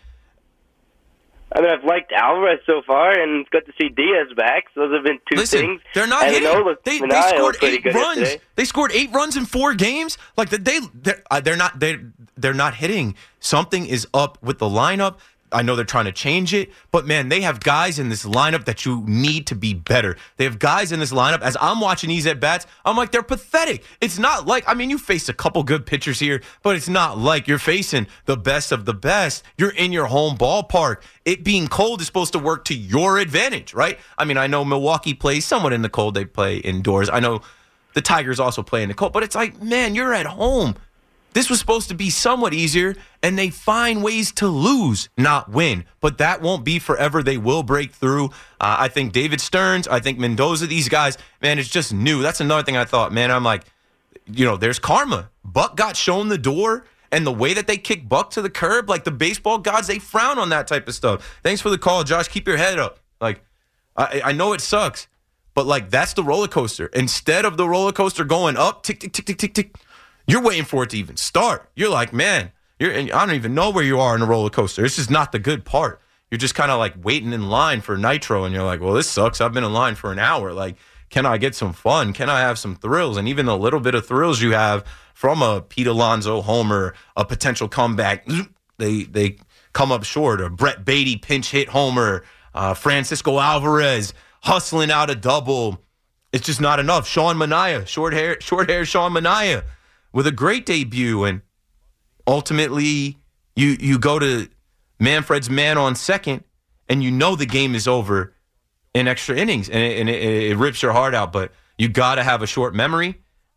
I mean, I've liked Alvarez so far, and it's good to see Diaz back. So those have been two Listen, things. They're not and hitting. Manoa, They, they Manoa scored pretty eight good runs. yesterday. They scored eight runs in four games. Like they, they're, uh, they're not. They, they're not hitting. Something is up with the lineup. I know they're trying to change it, but man, they have guys in this lineup that you need to be better. They have guys in this lineup. As I'm watching these at bats, I'm like, they're pathetic. It's not like, I mean, you faced a couple good pitchers here, but it's not like you're facing the best of the best. You're in your home ballpark. It being cold is supposed to work to your advantage, right? I mean, I know Milwaukee plays somewhat in the cold. They play indoors. I know the Tigers also play in the cold, but it's like, man, you're at home. This was supposed to be somewhat easier, and they find ways to lose, not win. But that won't be forever. They will break through. Uh, I think David Stearns, I think Mendoza, these guys, man, it's just new. That's another thing I thought, man. I'm like, you know, there's karma. Buck got shown the door, and the way that they kick Buck to the curb, like the baseball gods, they frown on that type of stuff. Thanks for the call, Josh. Keep your head up. Like, I, I know it sucks, but, like, that's the roller coaster. Instead of the roller coaster going up, tick, tick, tick, tick, tick, tick, you're waiting for it to even start. You're like, man, you're, I don't even know where you are in the roller coaster. This is not the good part. You're just kind of like waiting in line for Nitro, and you're like, well, this sucks. I've been in line for an hour. Like, can I get some fun? Can I have some thrills? And even the little bit of thrills you have from a Pete Alonso homer, a potential comeback, they they come up short. A Brett Beatty pinch hit homer, uh, Francisco Alvarez hustling out a double. It's just not enough. Sean Manaea, short hair, short hair Sean Manaea, with a great debut, and ultimately you you go to Manfred's man on second, and you know the game is over in extra innings, and it, and it, it rips your heart out. But you got to have a short memory.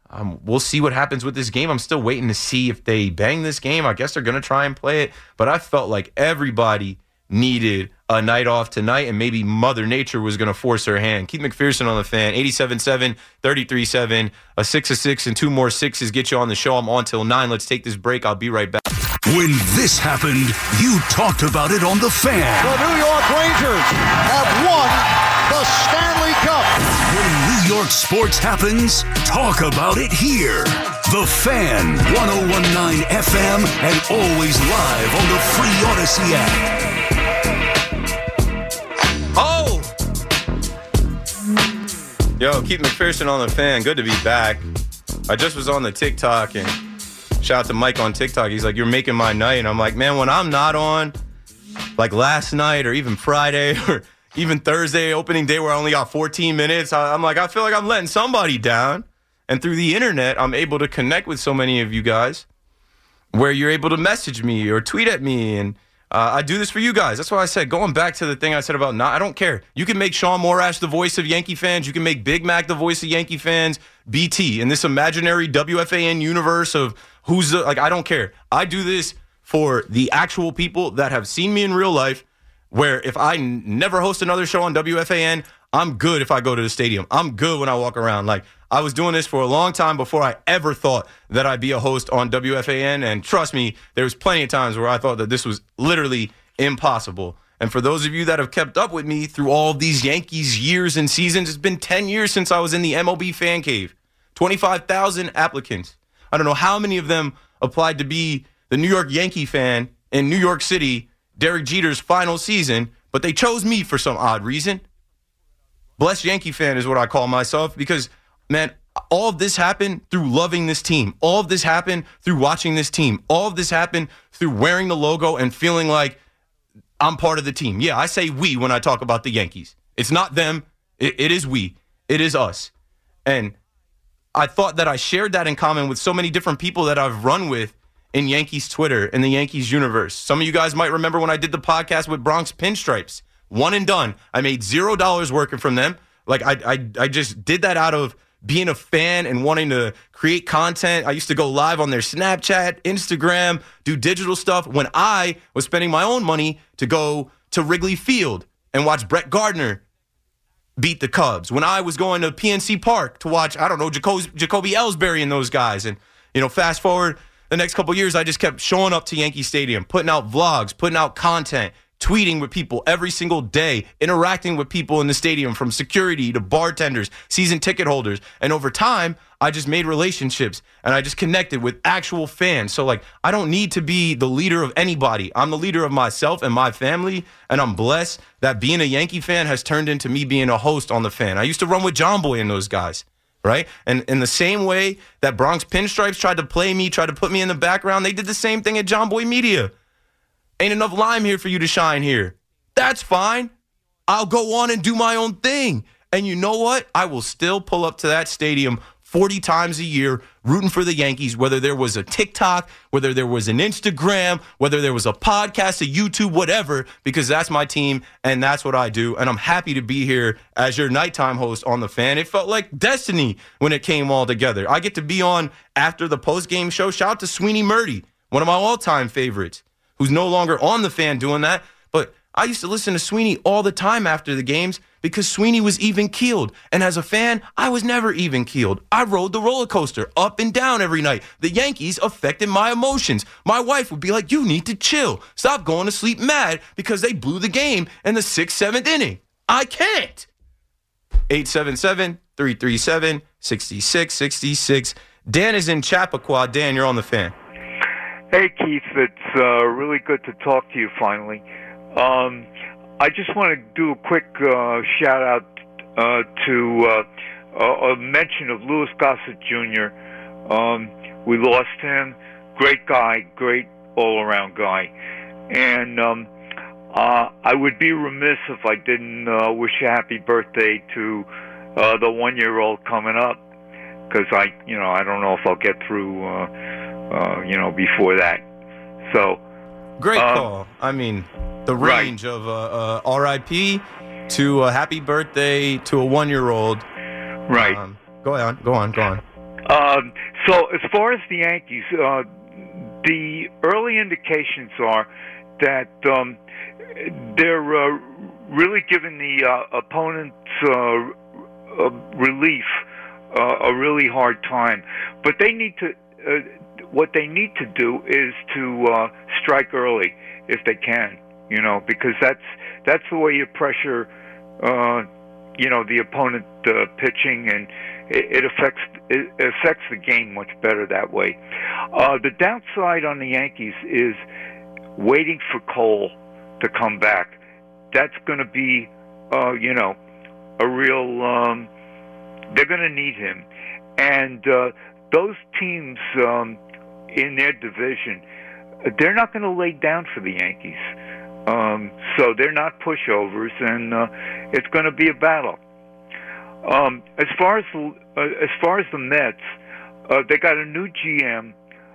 Um, we'll see what happens with this game. I'm still waiting to see if they bang this game. I guess they're going to try and play it. But I felt like everybody needed a night off tonight, and maybe Mother Nature was going to force her hand. Keith McPherson on the Fan, eighty-seven seven, thirty-three seven, a six a six, and two more sixes get you on the show. I'm on till nine. Let's take this break. I'll be right back. When this happened, you talked about it on the Fan. The New York Rangers have won the Stanley Cup. When New York sports happens, talk about it here. The Fan, one oh one point nine F M, and always live on the free Odyssey app. Oh! Yo, Keith McPherson on the Fan. Good to be back. I just was on the TikTok, and shout out to Mike on TikTok. He's like, you're making my night. And I'm like, man, when I'm not on, like last night or even Friday or even Thursday, opening day where I only got fourteen minutes, I'm like, I feel like I'm letting somebody down. And through the internet, I'm able to connect with so many of you guys where you're able to message me or tweet at me. And uh, I do this for you guys. That's why I said, going back to the thing I said about not, I don't care. You can make Sean Morash the voice of Yankee fans. You can make Big Mac the voice of Yankee fans. B T in this imaginary W F A N universe of who's the, like, I don't care. I do this for the actual people that have seen me in real life, where if I n- never host another show on W F A N, I'm good if I go to the stadium. I'm good when I walk around. Like, I was doing this for a long time before I ever thought that I'd be a host on W F A N. And trust me, there was plenty of times where I thought that this was literally impossible. And for those of you that have kept up with me through all of these Yankees years and seasons, it's been ten years since I was in the M L B Fan Cave. twenty-five thousand applicants. I don't know how many of them applied to be the New York Yankee fan in New York City, Derek Jeter's final season, but they chose me for some odd reason. Blessed Yankee fan is what I call myself because, man, all of this happened through loving this team. All of this happened through watching this team. All of this happened through wearing the logo and feeling like I'm part of the team. Yeah, I say we when I talk about the Yankees. It's not them. It, it is we. It is us. And I thought that I shared that in common with so many different people that I've run with in Yankees Twitter, in the Yankees universe. Some of you guys might remember when I did the podcast with Bronx Pinstripes. One and done. I made zero dollars working from them. Like, I, I, I just did that out of being a fan and wanting to create content. I used to go live on their Snapchat, Instagram, do digital stuff when I was spending my own money to go to Wrigley Field and watch Brett Gardner beat the Cubs. When I was going to P N C Park to watch, I don't know, Jacoby, Jacoby Ellsbury and those guys. And, you know, fast forward the next couple of years, I just kept showing up to Yankee Stadium, putting out vlogs, putting out content, tweeting with people every single day, interacting with people in the stadium, from security to bartenders, season ticket holders. And over time, I just made relationships and I just connected with actual fans. So, like, I don't need to be the leader of anybody. I'm the leader of myself and my family. And I'm blessed that being a Yankee fan has turned into me being a host on the Fan. I used to run with John Boy and those guys, right? And in the same way that Bronx Pinstripes tried to play me, tried to put me in the background, they did the same thing at John Boy Media. Ain't enough lime here for you to shine here. That's fine. I'll go on and do my own thing. And you know what? I will still pull up to that stadium forty times a year rooting for the Yankees, whether there was a TikTok, whether there was an Instagram, whether there was a podcast, a YouTube, whatever, because that's my team and that's what I do. And I'm happy to be here as your nighttime host on the Fan. It felt like destiny when it came all together. I get to be on after the post-game show. Shout out to Sweeney Murdy, one of my all-time favorites, who's no longer on the Fan doing that. But I used to listen to Sweeney all the time after the games because Sweeney was even-keeled. And as a fan, I was never even-keeled. I rode the roller coaster up and down every night. The Yankees affected my emotions. My wife would be like, you need to chill. Stop going to sleep mad because they blew the game in the sixth, seventh inning. I can't. eight seven seven, three three seven, six six six six. Dan is in Chappaqua. Dan, you're on the Fan. Hey, Keith. It's uh, really good to talk to you finally. Um, I just want to do a quick uh, shout-out uh, to uh, a, a mention of Louis Gossett Junior Um, we lost him. Great guy, great all-around guy. And um, uh, I would be remiss if I didn't uh, wish a happy birthday to uh, the one-year-old coming up, because I, you know, I don't know if I'll get through, uh, uh, you know, before that. So, great um, call. I mean, the range right. of uh, uh, R I P to a happy birthday to a one-year-old. Right. Um, go on. Go on. Go on. Um, so as far as the Yankees, uh, the early indications are that um, they're uh, really giving the uh, opponents uh, uh, relief uh, a really hard time. But they need to, uh, what they need to do is to uh, strike early if they can, you know, because that's that's the way you pressure, uh, you know, the opponent uh, pitching, and it, it affects it affects the game much better that way. Uh, the downside on the Yankees is waiting for Cole to come back. That's going to be, uh, you know, a real. Um, they're going to need him, and uh, those teams um, in their division, they're not going to lay down for the Yankees. Um, so they're not pushovers, and uh, it's going to be a battle. Um, as far as uh, as far as the Mets, uh, they got a new G M,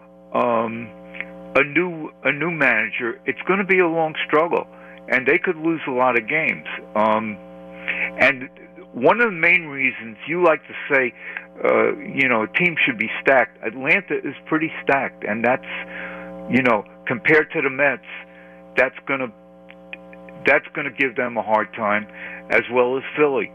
um, a new a new manager. It's going to be a long struggle, and they could lose a lot of games. Um, and one of the main reasons you like to say, uh, you know, a team should be stacked. Atlanta is pretty stacked, and that's, you know, compared to the Mets, that's going to that's going to give them a hard time, as well as Philly.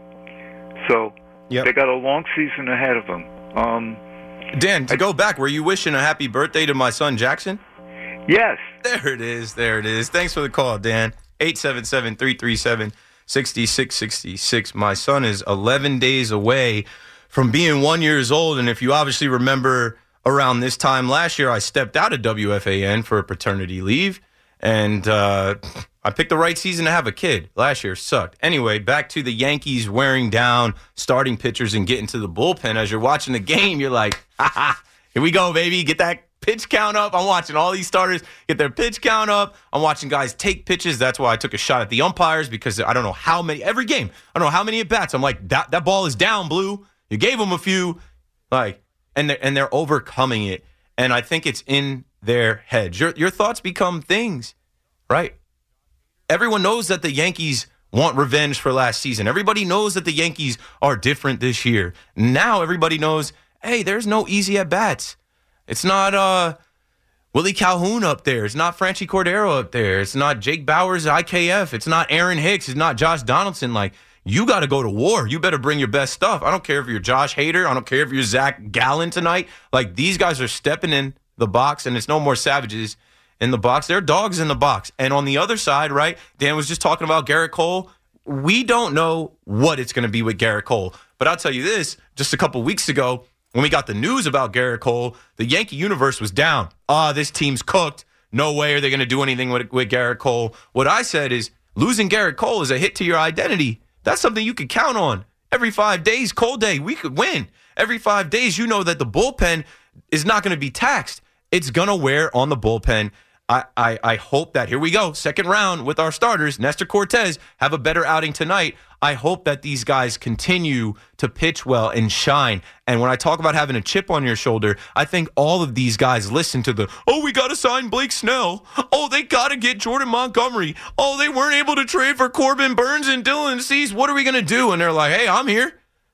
So yep. They got a long season ahead of them. Um, Dan, to I, go back, were you wishing a happy birthday to my son Jackson? Yes. There it is. There it is. Thanks for the call, Dan. eight seven seven, three three seven, six six six six. My son is eleven days away from being one years old, and if you obviously remember around this time last year, I stepped out of W F A N for a paternity leave, and uh, I picked the right season to have a kid. Last year sucked. Anyway, back to the Yankees wearing down starting pitchers and getting to the bullpen. As you're watching the game, you're like, ha ha, here we go, baby. Get that pitch count up. I'm watching all these starters get their pitch count up. I'm watching guys take pitches. That's why I took a shot at the umpires, because I don't know how many, every game, I don't know how many at bats. I'm like, that, that ball is down, Blue. You gave them a few. Like, and they're, and they're overcoming it. And I think it's in their heads. Your, your thoughts become things, right? Everyone knows that the Yankees want revenge for last season. Everybody knows that the Yankees are different this year. Now everybody knows, hey, there's no easy at-bats. It's not uh, Willie Calhoun up there. It's not Franchy Cordero up there. It's not Jake Bauers, I K F. It's not Aaron Hicks. It's not Josh Donaldson. Like, you got to go to war. You better bring your best stuff. I don't care if you're Josh Hader. I don't care if you're Zach Gallen tonight. Like, these guys are stepping in the box, and it's no more savages in the box. They're dogs in the box. And on the other side, right, Dan was just talking about Garrett Cole. We don't know what it's going to be with Garrett Cole. But I'll tell you this, just a couple weeks ago, when we got the news about Garrett Cole, the Yankee universe was down. Ah, this team's cooked. No way are they going to do anything with, with Garrett Cole. What I said is, losing Garrett Cole is a hit to your identity. That's something you could count on. Every five days, Cole Day, we could win. Every five days, you know that the bullpen is not going to be taxed. It's going to wear on the bullpen. I, I, I hope that, here we go, second round with our starters, Nestor Cortez, have a better outing tonight. I hope that these guys continue to pitch well and shine. And when I talk about having a chip on your shoulder, I think all of these guys listen to the, oh, we got to sign Blake Snell. Oh, they got to get Jordan Montgomery. Oh, they weren't able to trade for Corbin Burns and Dylan Cease. What are we going to do? And they're like, hey, I'm here.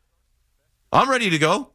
I'm ready to go.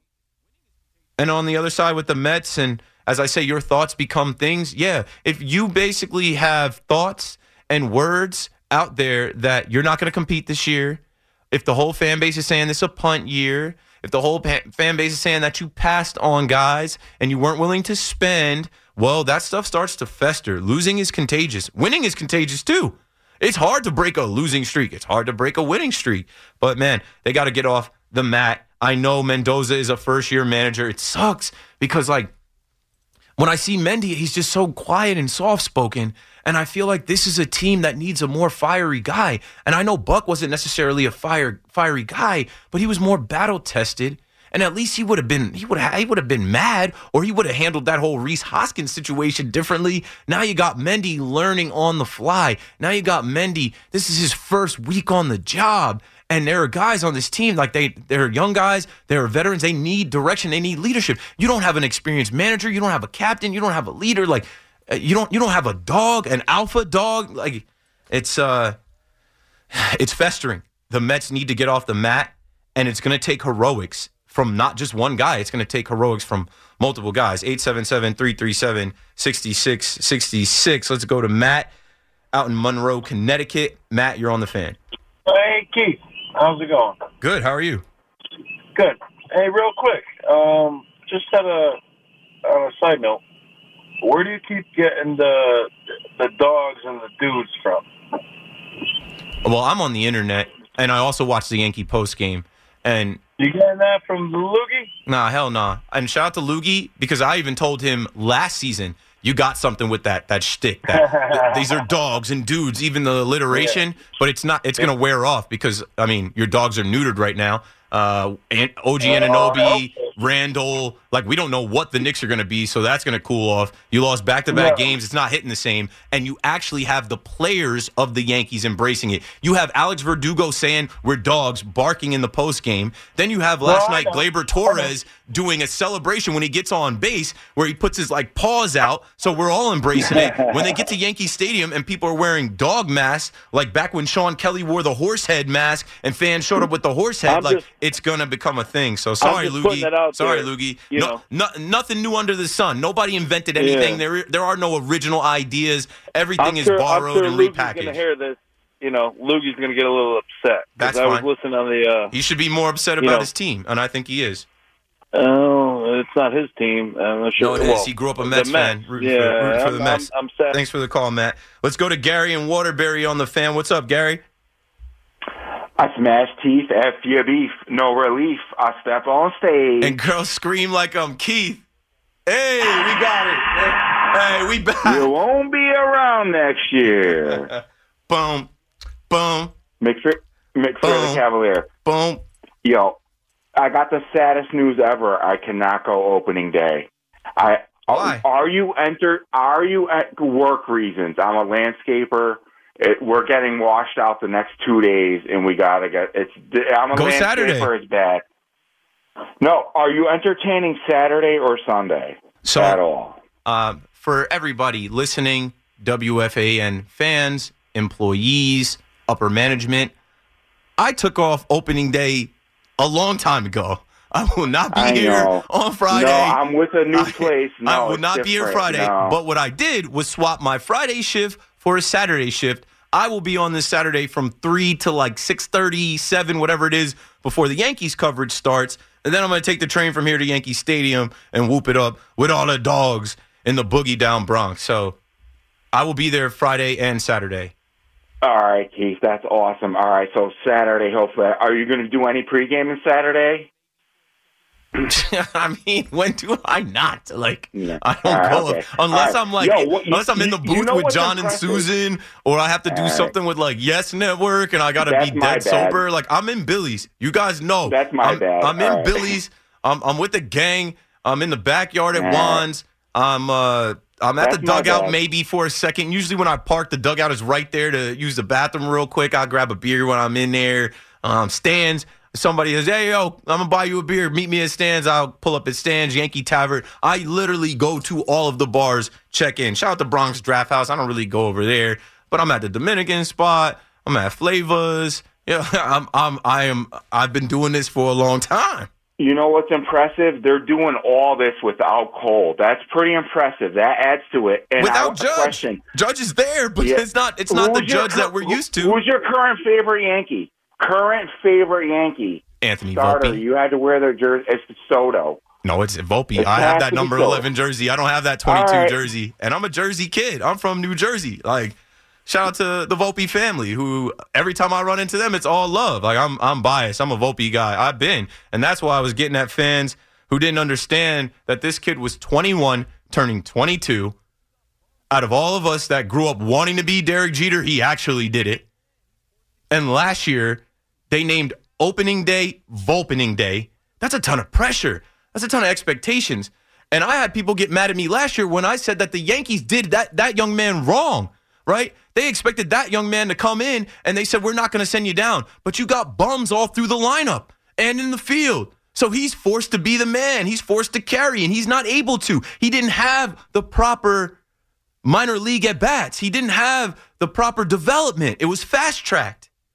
And on the other side with the Mets, and as I say, your thoughts become things. Yeah, if you basically have thoughts and words out there that you're not going to compete this year, if the whole fan base is saying this is a punt year, if the whole pa- fan base is saying that you passed on guys and you weren't willing to spend, well, that stuff starts to fester. Losing is contagious. Winning is contagious too. It's hard to break a losing streak. It's hard to break a winning streak. But, man, they got to get off the mat. I know Mendoza is a first-year manager. It sucks because, like, when I see Mendy, he's just so quiet and soft-spoken, and I feel like this is a team that needs a more fiery guy. And I know Buck wasn't necessarily a fire, fiery guy, but he was more battle-tested, and at least he would have been he would have he would have been mad, or he would have handled that whole Rhys Hoskins situation differently. Now you got Mendy learning on the fly. Now you got Mendy. This is his first week on the job. And there are guys on this team, like they, they're young guys, they're veterans, they need direction, they need leadership. You don't have an experienced manager, you don't have a captain, you don't have a leader, like you don't you don't have a dog, an alpha dog. Like it's uh it's festering. The Mets need to get off the mat, and it's gonna take heroics from not just one guy. It's going to take heroics from multiple guys. eight seven seven, three three seven, six six six six. Let's go to Matt out in Monroe, Connecticut. Matt, you're on the Fan. Hey, Keith. How's it going? Good. How are you? Good. Hey, real quick. Um, just had a, on a side note. Where do you keep getting the the dogs and the dudes from? Well, I'm on the internet, and I also watch the Yankee post game. And you getting that from the Loogie? Nah, hell nah. And shout out to Loogie, because I even told him last season, you got something with that that shtick. That, th- these are dogs and dudes, even the alliteration. Yeah. But it's not. It's yeah. going to wear off because, I mean, your dogs are neutered right now. Uh, O G Anunoby, uh, Randall, like we don't know what the Knicks are going to be, so that's going to cool off. You lost back-to-back yeah. games. It's not hitting the same. And you actually have the players of the Yankees embracing it. You have Alex Verdugo saying we're dogs, barking in the postgame. Then you have last well, night Gleyber Torres doing a celebration when he gets on base where he puts his like paws out, so we're all embracing it. When they get to Yankee Stadium and people are wearing dog masks, like back when Sean Kelly wore the horse head mask and fans showed up with the horse head, I'm like just, it's going to become a thing. So sorry, Loogie. Sorry, there, Loogie. No, no, nothing new under the sun. Nobody invented anything. Yeah. There there are no original ideas. Everything I'm is sure, borrowed I'm sure and Loogie's repackaged. Going to hear this. You know, Loogie's going to get a little upset. That's I fine. was listening on the. Uh, he should be more upset about know, his team, and I think he is. Oh, it's not his team. I'm not sure. No, it well, is. He grew up a Mets fan. Rooting yeah, for, rooting for I'm, the Mets. I'm, I'm sad. Thanks for the call, Matt. Let's go to Gary and Waterbury on the Fan. What's up, Gary? I smash teeth, F your beef, no relief. I step on stage. And girls scream like I'm Keith. Hey, we got it. Hey, we back. You won't be around next year. Boom. Boom. McPher- McPherson Cavalier. Boom. Yo, I got the saddest news ever. I cannot go opening day. I Why? Are, are you enter? Are you at work reasons? I'm a landscaper. It, we're getting washed out the next two days, and we gotta get. It's. I'm a Go landscaper. Saturday. It's bad. No, are you entertaining Saturday or Sunday so, at all? Uh, for everybody listening, W F A N fans, employees, upper management, I took off opening day a long time ago. I will not be I here know. on Friday. No, I'm with a new I, place. No, I will it's not be here different. Friday. No. But what I did was swap my Friday shift for a Saturday shift. I will be on this Saturday from three to like six thirty, seven, whatever it is, before the Yankees coverage starts. And then I'm going to take the train from here to Yankee Stadium and whoop it up with all the dogs in the boogie down Bronx. So I will be there Friday and Saturday. All right, Keith, that's awesome. All right, so Saturday, hopefully. Are you going to do any pregame on Saturday? I mean, when do I not? Like, yeah. I don't right, go okay. up, unless right. I'm like, Yo, what, unless you, I'm in the booth you know with John impressive? and Susan, or I have to do All something right. with like Yes Network, and I got to That's be my dead bad. sober. Like, I'm in Billy's. You guys know. That's my I'm, bad. I'm in All right. Billy's. I'm, I'm with the gang. I'm in the backyard at All Juan's. I'm uh, I'm at That's the my dugout bad. maybe for a second. Usually when I park, the dugout is right there to use the bathroom real quick. I'll grab a beer when I'm in there. Um, stands. Somebody says, hey, yo, I'm going to buy you a beer. Meet me at Stands. I'll pull up at Stands, Yankee Tavern. I literally go to all of the bars, check in. Shout out to Bronx Draft House. I don't really go over there, but I'm at the Dominican spot. I'm at Flavors. Yeah, I'm, I'm, I am, I've been doing this for a long time. You know what's impressive? They're doing all this without Cole. That's pretty impressive. That adds to it. And Without I, Judge. Question. Judge is there, but Yeah. it's not It's not the Who's your Judge cur- that we're who- used to. Who's your current favorite Yankee? Current favorite Yankee? Anthony Starter. Volpe. You had to wear their jersey. It's Soto. No, it's Volpe. It I have has that to be number so. eleven jersey. I don't have that twenty-two All right. jersey. And I'm a Jersey kid. I'm from New Jersey. Like, shout out to the Volpe family, who every time I run into them, it's all love. Like, I'm I'm biased. I'm a Volpe guy. I've been. And that's why I was getting at fans who didn't understand that this kid was twenty-one, turning twenty-two. Out of all of us that grew up wanting to be Derek Jeter, he actually did it. And last year, they named opening day Volpening Day. That's a ton of pressure. That's a ton of expectations. And I had people get mad at me last year when I said that the Yankees did that, that young man wrong, right? They expected that young man to come in, and they said, we're not going to send you down. But you got bums all through the lineup and in the field. So he's forced to be the man. He's forced to carry, and he's not able to. He didn't have the proper minor league at-bats. He didn't have the proper development. It was fast-tracked.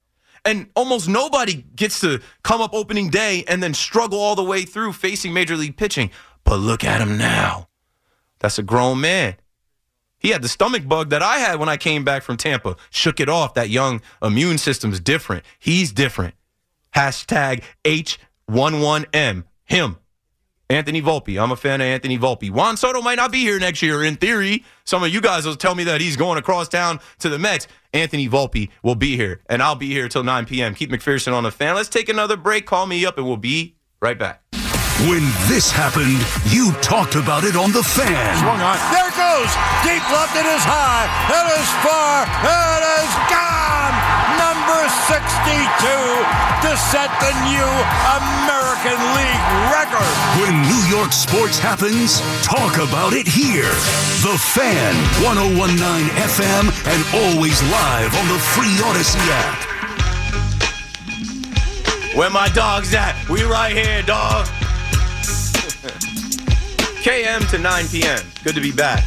And almost nobody gets to come up opening day and then struggle all the way through facing Major League pitching. But look at him now. That's a grown man. He had the stomach bug that I had when I came back from Tampa. Shook it off. That young immune system's different. He's different. Hashtag H eleven M. Him. Anthony Volpe. I'm a fan of Anthony Volpe. Juan Soto might not be here next year in theory. Some of you guys will tell me that he's going across town to the Mets. Anthony Volpe will be here, and I'll be here till nine p.m. Keith McPherson on the Fan. Let's take another break. Call me up, and we'll be right back. When this happened, you talked about it on The Fan. Swung on. There it goes. Deep left. It is high. It is far. It is gone. Number sixty-two to set the new American League record. When New York sports happens, talk about it here. The Fan, ten nineteen F M, and always live on the free Odyssey app. Where my dog's at? We right here, dog. K M to nine p.m. Good to be back.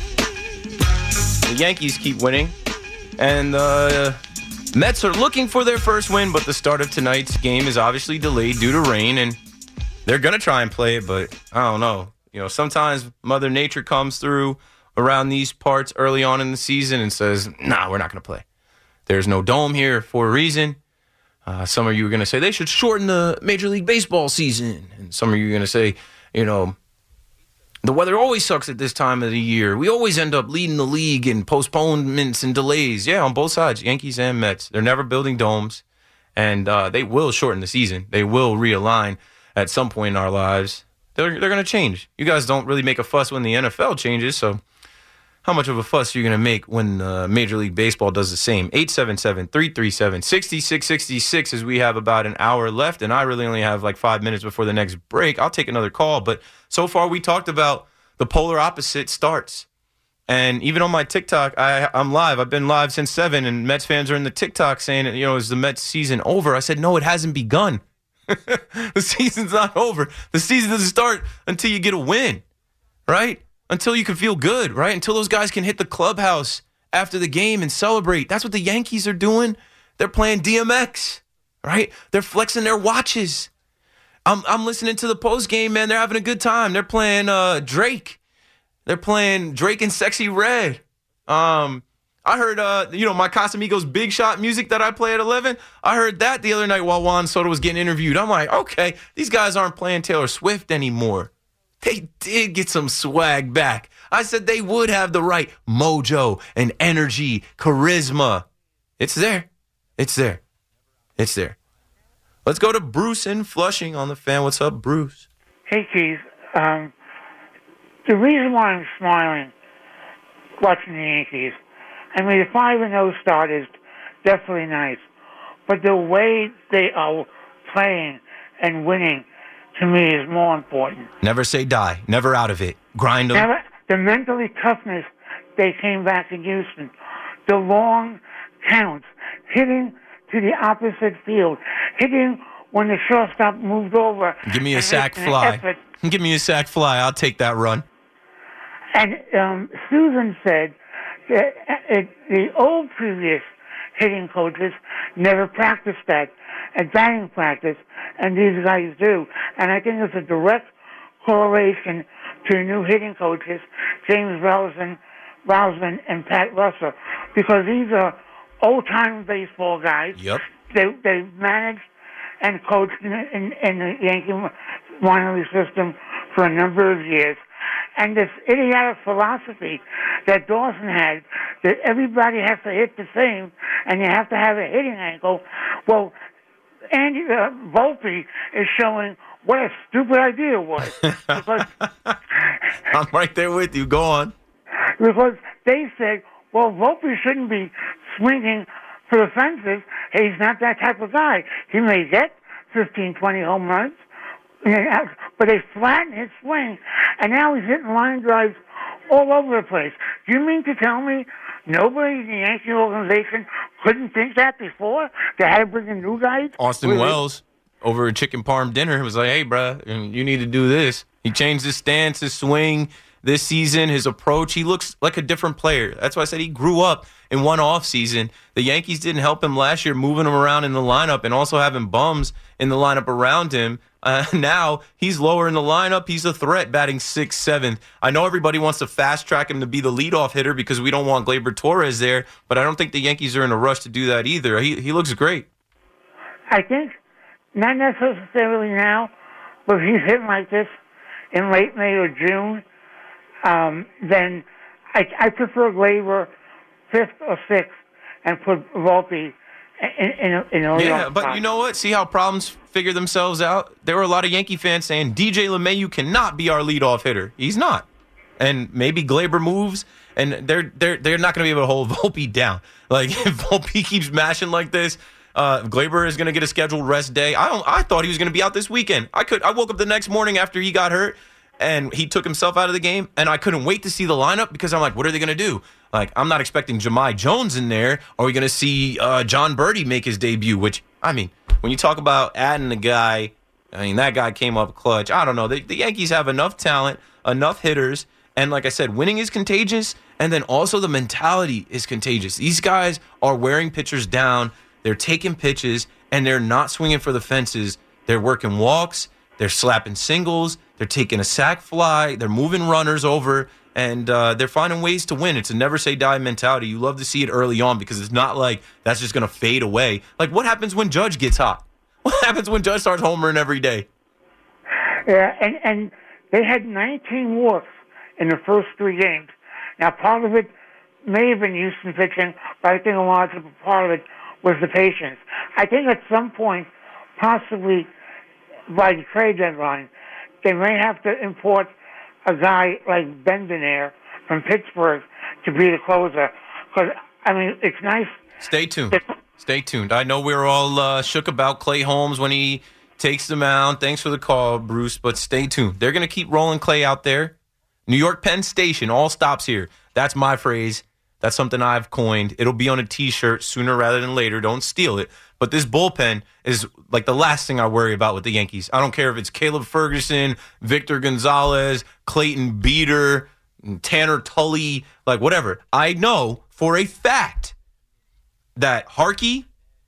The Yankees keep winning, and the uh, Mets are looking for their first win, but the start of tonight's game is obviously delayed due to rain, and they're going to try and play it, but I don't know. You know, sometimes Mother Nature comes through around these parts early on in the season and says, nah, we're not going to play. There's no dome here for a reason. Uh, some of you are going to say they should shorten the Major League Baseball season, and some of you are going to say, you know, the weather always sucks at this time of the year. We always end up leading the league in postponements and delays. Yeah, on both sides, Yankees and Mets. They're never building domes, and uh, they will shorten the season. They will realign at some point in our lives. They're, they're going to change. You guys don't really make a fuss when the N F L changes, so how much of a fuss are you going to make when uh, Major League Baseball does the same? eight seven seven, three three seven, six six six six as we have about an hour left, and I really only have like five minutes before the next break. I'll take another call, but so far we talked about the polar opposite starts. And even on my TikTok, I, I'm live. I've been live since seven, and Mets fans are in the TikTok saying, you know, is the Mets season over? I said, no, it hasn't begun. The season's not over. The season doesn't start until you get a win, right? Until you can feel good, right? Until those guys can hit the clubhouse after the game and celebrate. That's what the Yankees are doing. They're playing D M X, right? They're flexing their watches. I'm I'm listening to the post game, man. They're having a good time. They're playing uh, Drake. They're playing Drake and Sexy Red. Um, I heard, uh, you know, my Casamigos Big Shot music that I play at eleven. I heard that the other night while Juan Soto was getting interviewed. I'm like, okay, these guys aren't playing Taylor Swift anymore. They did get some swag back. I said they would have the right mojo and energy, charisma. It's there. It's there. It's there. Let's go to Bruce in Flushing on the Fan. What's up, Bruce? Hey, Keith. Um, the reason why I'm smiling watching the Yankees, I mean, the five and oh start is definitely nice, but the way they are playing and winning, to me, is more important. Never say die. Never out of it. Grind them. Never, the mentally toughness they came back in Houston, the long counts, hitting to the opposite field, hitting when the shortstop moved over. Give me a sack fly. Give me a sack fly. I'll take that run. And um, Susan said that it, the old previous hitting coaches never practiced that at batting practice, and these guys do. And I think it's a direct correlation to new hitting coaches, James Rousman, Rousman and Pat Russell, because these are old-time baseball guys. Yep. They they managed and coached in, in, in the Yankee minor league system for a number of years. And this idiotic philosophy that Dawson had, that everybody has to hit the same, and you have to have a hitting ankle. Well, Andy uh, Volpe is showing what a stupid idea it was. Because I'm right there with you. Go on. Because they said, well, Volpe shouldn't be swinging for the fences. He's not that type of guy. He may get fifteen, twenty home runs, but they flatten his swing, and now he's hitting line drives all over the place. Do you mean to tell me nobody in the Yankee organization couldn't think that before? They had to bring in new guys? Austin Really? Wells over a chicken parm dinner was like, hey, bro, you need to do this. He changed his stance, his swing. this season, his approach, he looks like a different player. That's why I said he grew up in one offseason. The Yankees didn't help him last year, moving him around in the lineup and also having bums in the lineup around him. Uh, now he's lower in the lineup. He's a threat, batting sixth, seventh. I know everybody wants to fast track him to be the leadoff hitter because we don't want Gleyber Torres there, but I don't think the Yankees are in a rush to do that either. He he looks great. I think not necessarily now, but if he's hitting like this in late May or June, um, then I, I prefer Gleyber fifth or sixth and put Volpe in in, a, in a Yeah, but you know what? See how problems figure themselves out? There were a lot of Yankee fans saying D J LeMahieu cannot be our leadoff hitter. He's not. And maybe Gleyber moves, and they're they're they're not going to be able to hold Volpe down. Like, if Volpe keeps mashing like this, uh, Gleyber is going to get a scheduled rest day. I don't, I thought he was going to be out this weekend. I could. I woke up the next morning after he got hurt, and he took himself out of the game, and I couldn't wait to see the lineup because I'm like, what are they going to do? Like, I'm not expecting Jahmai Jones in there. Are we going to see uh, John Birdie make his debut? Which, I mean, when you talk about adding a guy, I mean, that guy came up clutch. I don't know. The, the Yankees have enough talent, enough hitters, and like I said, winning is contagious, and then also the mentality is contagious. These guys are wearing pitchers down. They're taking pitches, and they're not swinging for the fences. They're working walks. They're slapping singles. They're taking a sac fly. They're moving runners over. And uh, they're finding ways to win. It's a never-say-die mentality. You love to see it early on because it's not like that's just going to fade away. Like, what happens when Judge gets hot? What happens when Judge starts homering every day? Yeah, and, and they had nineteen walks in the first three games. Now, part of it may have been Houston pitching, but I think a large part of it was the patience. I think at some point, possibly by the trade deadline, they may have to import a guy like Bendenair from Pittsburgh to be the closer. Because, I mean, it's nice. Stay tuned. Stay tuned. I know we were all uh, shook about Clay Holmes when he takes the mound. Thanks for the call, Bruce, but stay tuned. They're going to keep rolling Clay out there. New York Penn Station, all stops here. That's my phrase. That's something I've coined. It'll be on a T-shirt sooner rather than later. Don't steal it. But this bullpen is like the last thing I worry about with the Yankees. I don't care if it's Caleb Ferguson, Victor Gonzalez, Clayton Beater, Tanner Tully, like whatever. I know for a fact that Harkey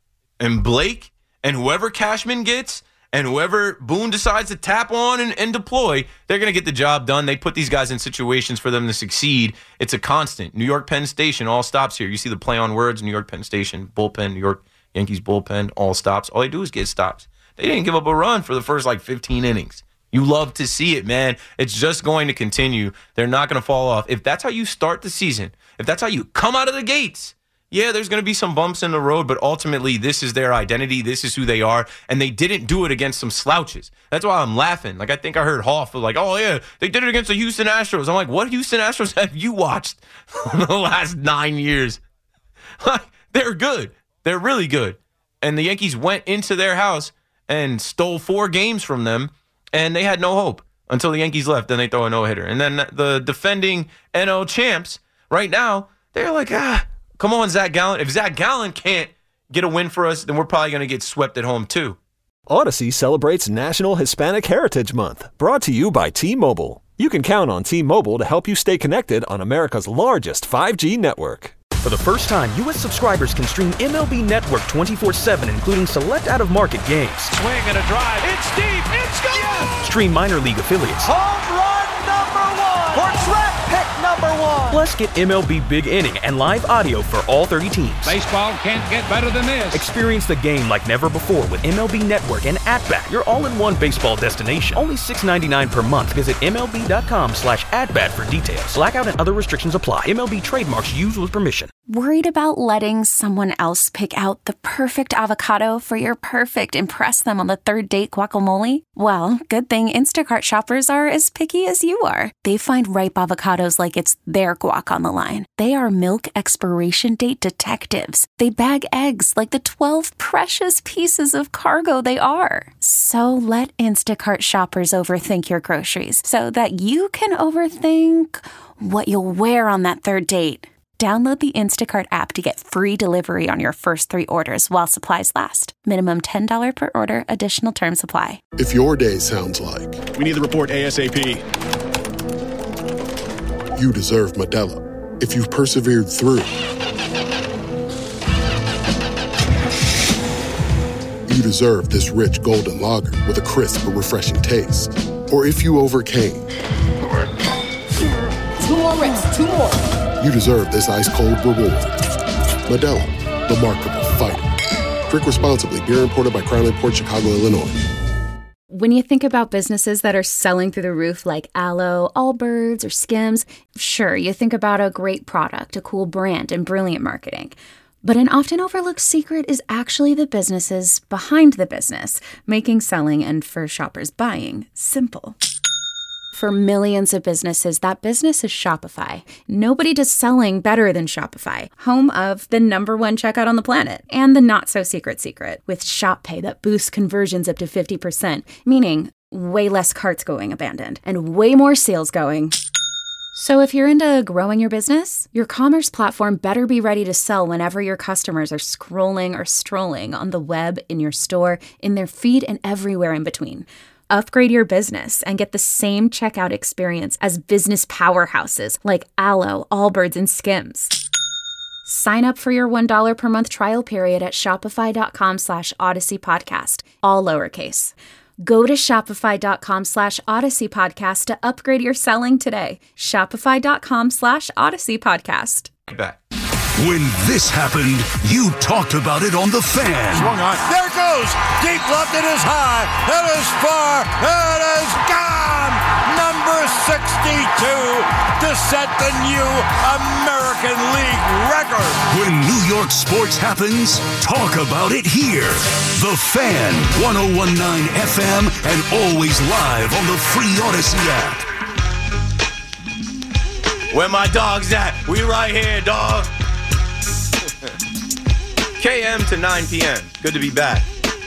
and Blake and whoever Cashman gets and whoever Boone decides to tap on and, and deploy, they're going to get the job done. They put these guys in situations for them to succeed. It's a constant. New York Penn Station, all stops here. You see the play on words, New York Penn Station, bullpen, New York Yankees bullpen, all stops. All they do is get stops. They didn't give up a run for the first like fifteen innings. You love to see it, man. It's just going to continue. They're not going to fall off. If that's how you start the season, if that's how you come out of the gates, yeah, there's going to be some bumps in the road, but ultimately this is their identity. This is who they are, and they didn't do it against some slouches. That's why I'm laughing. Like, I think I heard Hoff like, oh, yeah, they did it against the Houston Astros. I'm like, what Houston Astros have you watched the last nine years? They're good. They're really good. And the Yankees went into their house and stole four games from them, and they had no hope until the Yankees left. Then they throw a no-hitter. And then the defending N L champs right now, they're like, ah, come on, Zach Gallen. If Zach Gallen can't get a win for us, then we're probably going to get swept at home too. Odyssey celebrates National Hispanic Heritage Month, brought to you by T-Mobile. You can count on T-Mobile to help you stay connected on America's largest five G network. For the first time, U S subscribers can stream M L B Network twenty-four seven, including select out-of-market games. Swing and a drive. It's deep. It's gone. Yes! Stream minor league affiliates. Home run number one. Or track pick number one. Plus, get M L B Big Inning and live audio for all thirty teams. Baseball can't get better than this. Experience the game like never before with M L B Network and At-Bat, your all-in-one baseball destination. Only six dollars and ninety-nine cents per month. Visit MLB.com slash at-bat for details. Blackout and other restrictions apply. M L B trademarks used with permission. Worried about letting someone else pick out the perfect avocado for your perfect impress them on the third date guacamole? Well, good thing Instacart shoppers are as picky as you are. They find ripe avocados like it's their guac on the line. They are milk expiration date detectives. They bag eggs like the twelve precious pieces of cargo they are. So let Instacart shoppers overthink your groceries so that you can overthink what you'll wear on that third date. Download the Instacart app to get free delivery on your first three orders while supplies last. Minimum ten dollars per order. Additional terms apply. If your day sounds like... We need the report ASAP. you deserve Modelo. If you've persevered through, you deserve this rich golden lager with a crisp but refreshing taste. Or if you overcame. Two more reps, two more. You deserve this ice-cold reward. Modelo, the mark of a fighter. Drink responsibly. Beer imported by Crown Imports, Chicago, Illinois. When you think about businesses that are selling through the roof like Aloe, Allbirds, or Skims, sure, you think about a great product, a cool brand, and brilliant marketing. But an often overlooked secret is actually the businesses behind the business, making selling and, for shoppers, buying simple. For millions of businesses, that business is Shopify. Nobody does selling better than Shopify, home of the number one checkout on the planet and the not-so-secret secret with Shop Pay that boosts conversions up to fifty percent, meaning way less carts going abandoned and way more sales going. So if you're into growing your business, your commerce platform better be ready to sell whenever your customers are scrolling or strolling on the web, in your store, in their feed, and everywhere in between. Upgrade your business and get the same checkout experience as business powerhouses like Aloe, Allbirds, and Skims. Sign up for your one dollar per month trial period at shopify.com slash Odyssey Podcast, all lowercase. Go to shopify.com slash Odyssey Podcast to upgrade your selling today. Shopify.com slash Odyssey Podcast. Back. When this happened, you talked about it on The Fan. Swung on. There it goes. Deep left. It is high. It is far. It is gone. Number sixty-two to set the new American League record. When New York sports happens, talk about it here. The Fan, one oh one point nine F M, and always live on the free Odyssey app. Where my dog's at? We right here, dog. K M to nine p.m. Good to be back.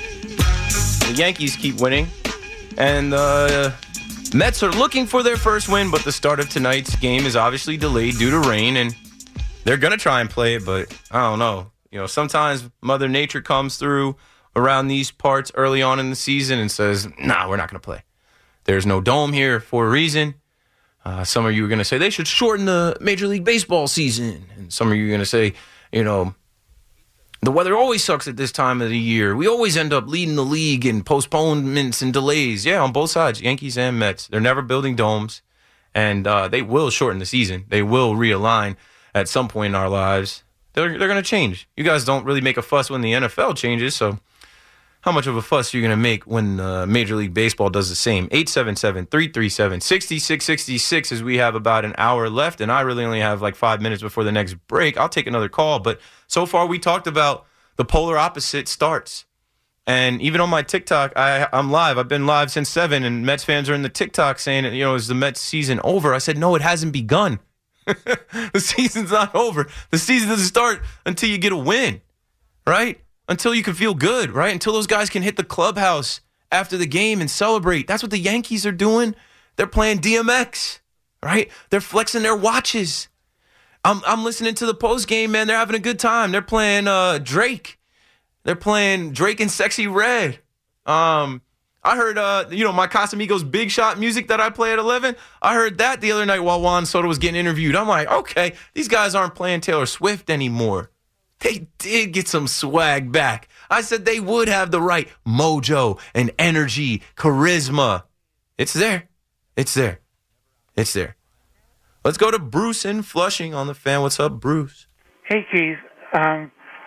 The Yankees keep winning, and the Mets are looking for their first win, but the start of tonight's game is obviously delayed due to rain, and they're going to try and play it, but I don't know. You know, sometimes Mother Nature comes through around these parts early on in the season and says, nah, we're not going to play. There's no dome here for a reason. Uh, some of you are going to say they should shorten the Major League Baseball season, and some of you are going to say, you know, the weather always sucks at this time of the year. We always end up leading the league in postponements and delays. Yeah, on both sides, Yankees and Mets. They're never building domes, and uh, they will shorten the season. They will realign at some point in our lives. They're, they're going to change. You guys don't really make a fuss when the N F L changes, so how much of a fuss are you going to make when uh, Major League Baseball does the same? eight seven seven, three three seven, six six six six as we have about an hour left, and I really only have like five minutes before the next break. I'll take another call, but so far we talked about the polar opposite starts. And even on my TikTok, I, I'm live. I've been live since seven, and Mets fans are in the TikTok saying, you know, is the Mets season over? I said, no, it hasn't begun. The season's not over. The season doesn't start until you get a win, right? Until you can feel good, right? Until those guys can hit the clubhouse after the game and celebrate. That's what the Yankees are doing. They're playing D M X, right? They're flexing their watches. I'm I'm listening to the post game, man. They're having a good time. They're playing uh, Drake. They're playing Drake and Sexy Red. Um, I heard, uh, you know, my Casamigos Big Shot music that I play at eleven. I heard that the other night while Juan Soto was getting interviewed. I'm like, okay, these guys aren't playing Taylor Swift anymore. They did get some swag back. I said they would have the right mojo and energy, charisma. It's there. It's there. It's there. Let's go to Bruce in Flushing on the Fan. What's up, Bruce? Hey, Keith. Um,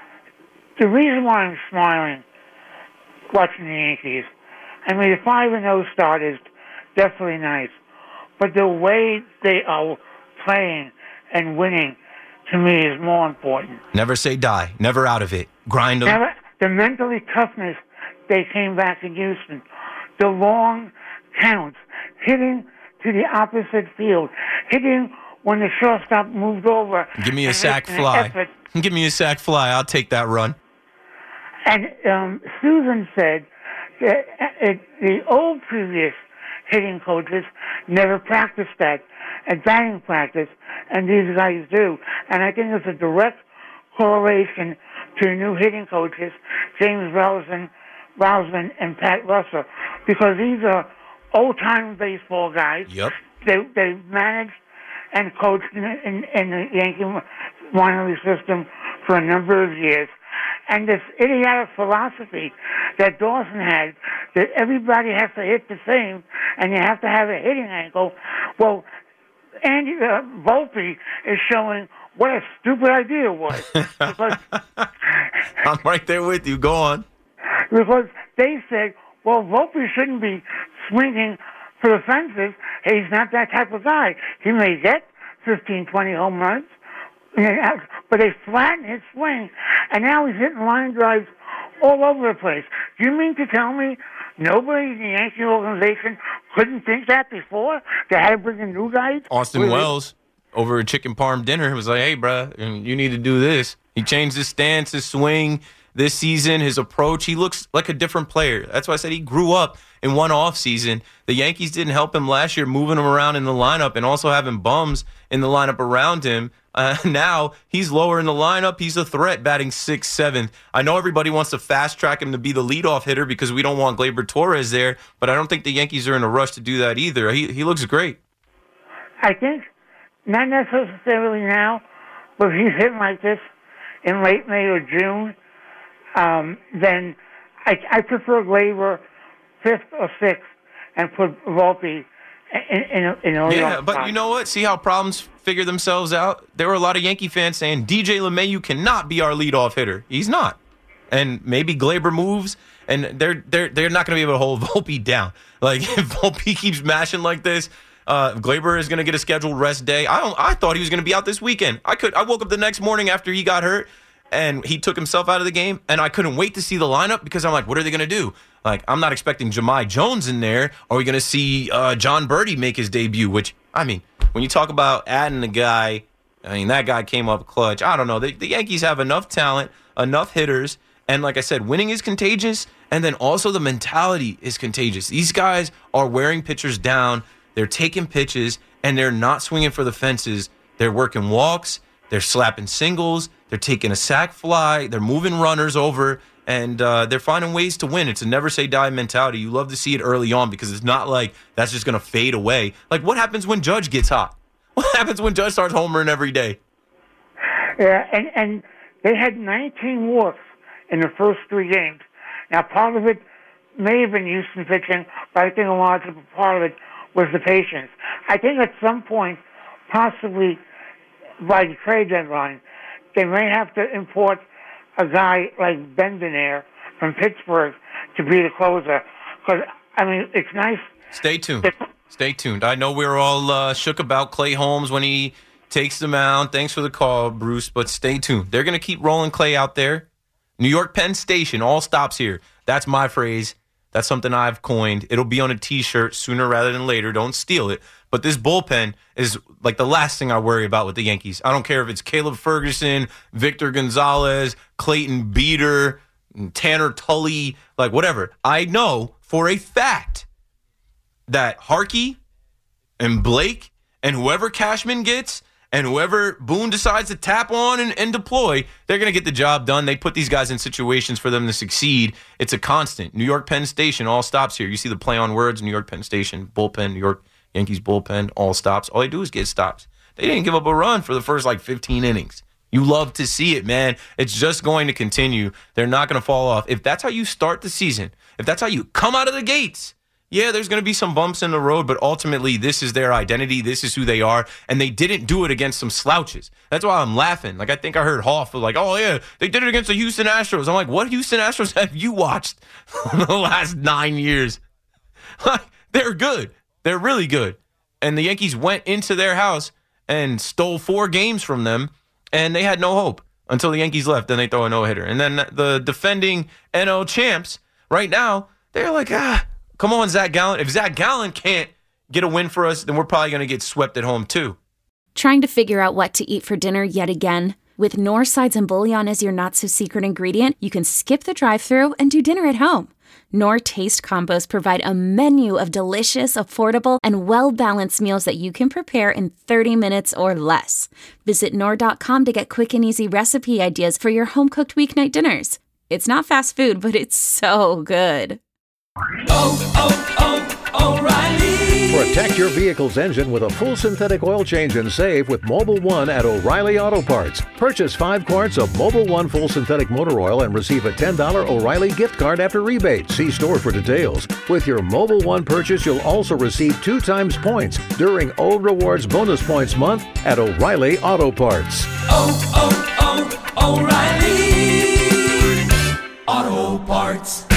the reason why I'm smiling watching the Yankees, I mean, the five and oh start is definitely nice, but the way they are playing and winning, to me, is more important. Never say die. Never out of it. Grind them. Never, the mentally toughness they came back in Houston, the long counts, hitting to the opposite field, hitting when the shortstop moved over. Give me a sack fly. Give me a sack fly. I'll take that run. And um, Susan said that it, the old previous hitting coaches never practiced that at batting practice, and these guys do. And I think it's a direct correlation to the new hitting coaches, James Rousman, Rousman and Pat Russell, because these are old-time baseball guys. Yep. They, they've managed and coached in, in, in the Yankee minor league system for a number of years. And this idiotic philosophy that Dawson had, that everybody has to hit the same, and you have to have a hitting angle. Well, Andy uh, Volpe is showing what a stupid idea it was. Because, I'm right there with you. Go on. Because they said, well, Volpe shouldn't be swinging for the fences. He's not that type of guy. He may get fifteen, twenty home runs, but they flattened his swing, and now he's hitting line drives all over the place. Do you mean to tell me nobody in the Yankee organization couldn't think that before? They had to bring in new guys? Austin Really? Wells, over a chicken parm dinner, was like, hey, bro, you need to do this. He changed his stance, his swing this season, his approach. He looks like a different player. That's why I said he grew up in one offseason. The Yankees didn't help him last year, moving him around in the lineup and also having bums in the lineup around him. Uh, now he's lower in the lineup. He's a threat, batting sixth, seventh. I know everybody wants to fast track him to be the leadoff hitter because we don't want Gleyber Torres there, but I don't think the Yankees are in a rush to do that either. He he looks great. I think not necessarily now, but if he's hitting like this in late May or June, um, then I, I prefer Gleyber fifth or sixth and put Volpe in, in, a, in a Yeah, but spot. you know what? See how problems figure themselves out? There were a lot of Yankee fans saying D J LeMahieu cannot be our leadoff hitter. He's not. And maybe Gleyber moves, and they're they're they're not going to be able to hold Volpe down. Like, if Volpe keeps mashing like this, uh, Gleyber is going to get a scheduled rest day. I don't. I thought he was going to be out this weekend. I could. I woke up the next morning after he got hurt, and he took himself out of the game, and I couldn't wait to see the lineup because I'm like, what are they going to do? Like, I'm not expecting Jahmai Jones in there. Are we going to see uh, John Birdie make his debut? Which, I mean, when you talk about adding a guy, I mean, that guy came up clutch. I don't know. The, the Yankees have enough talent, enough hitters, and like I said, winning is contagious, and then also the mentality is contagious. These guys are wearing pitchers down. They're taking pitches, and they're not swinging for the fences. They're working walks. They're slapping singles. They're taking a sac fly. They're moving runners over. And uh, they're finding ways to win. It's a never-say-die mentality. You love to see it early on because it's not like that's just going to fade away. Like, what happens when Judge gets hot? What happens when Judge starts homering every day? Yeah, and, and they had nineteen walks in the first three games. Now, part of it may have been Houston pitching, but I think a large part of it was the patience. I think at some point, possibly by the trade deadline, they may have to import a guy like Bendenair from Pittsburgh to be the closer. Because, I mean, it's nice. Stay tuned. Stay tuned. I know we're all uh, shook about Clay Holmes when he takes the mound. Thanks for the call, Bruce, but stay tuned. They're going to keep rolling Clay out there. New York Penn Station, all stops here. That's my phrase. That's something I've coined. It'll be on a T-shirt sooner rather than later. Don't steal it. But this bullpen is like the last thing I worry about with the Yankees. I don't care if it's Caleb Ferguson, Victor Gonzalez, Clayton Beater, Tanner Tully, like whatever. I know for a fact that Harkey and Blake and whoever Cashman gets and whoever Boone decides to tap on and, and deploy, they're going to get the job done. They put these guys in situations for them to succeed. It's a constant. New York Penn Station, all stops here. You see the play on words, New York Penn Station, bullpen, New York Yankees bullpen, all stops. All they do is get stops. They didn't give up a run for the first like fifteen innings. You love to see it, man. It's just going to continue. They're not going to fall off. If that's how you start the season, if that's how you come out of the gates, yeah, there's going to be some bumps in the road, but ultimately this is their identity. This is who they are, and they didn't do it against some slouches. That's why I'm laughing. Like, I think I heard Hoff was like, oh, yeah, they did it against the Houston Astros. I'm like, what Houston Astros have you watched in the last nine years? Like, they're good. They're really good. And the Yankees went into their house and stole four games from them, and they had no hope until the Yankees left. Then they throw a no-hitter. And then the defending N L champs, right now, they're like, ah, come on, Zach Gallen. If Zach Gallen can't get a win for us, then we're probably going to get swept at home, too. Trying to figure out what to eat for dinner yet again? With Knorr Sides and Bouillon as your not-so-secret ingredient, you can skip the drive-thru and do dinner at home. Knorr Taste Combos provide a menu of delicious, affordable, and well-balanced meals that you can prepare in thirty minutes or less. Visit Knorr dot com to get quick and easy recipe ideas for your home-cooked weeknight dinners. It's not fast food, but it's so good. Oh, oh, oh, O'Reilly. Protect your vehicle's engine with a full synthetic oil change and save with Mobil one at O'Reilly Auto Parts. Purchase five quarts of Mobil one full synthetic motor oil and receive a ten dollars O'Reilly gift card after rebate. See store for details. With your Mobil one purchase, you'll also receive two times points during O Rewards Bonus Points Month at O'Reilly Auto Parts. Oh, oh, oh, O'Reilly Auto Parts.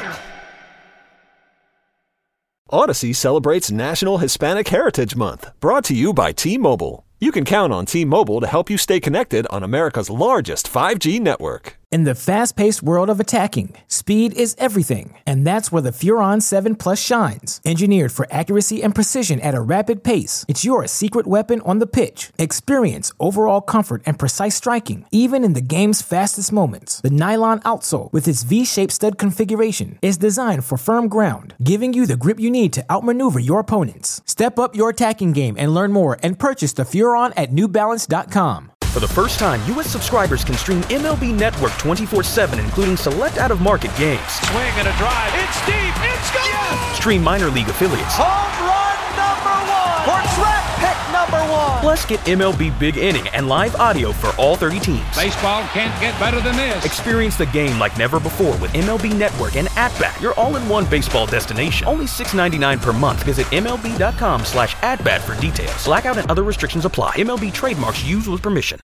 Odyssey celebrates National Hispanic Heritage Month, brought to you by T-Mobile. You can count on T-Mobile to help you stay connected on America's largest five G network. In the fast-paced world of attacking, speed is everything, and that's where the Furon seven Plus shines. Engineered for accuracy and precision at a rapid pace, it's your secret weapon on the pitch. Experience overall comfort and precise striking, even in the game's fastest moments. The nylon outsole, with its V-shaped stud configuration, is designed for firm ground, giving you the grip you need to outmaneuver your opponents. Step up your attacking game and learn more and purchase the Furon at New Balance dot com. For the first time, U S subscribers can stream M L B Network twenty-four seven, including select out-of-market games. Swing and a drive. It's deep. It's gone. Yes. Stream minor league affiliates. Home run number one. Or draft pick number one. Plus, get M L B Big Inning and live audio for all thirty teams. Baseball can't get better than this. Experience the game like never before with M L B Network and At-Bat, your all-in-one baseball destination. Only six dollars and ninety-nine cents per month. Visit M L B dot com slash at bat for details. Blackout and other restrictions apply. M L B trademarks used with permission.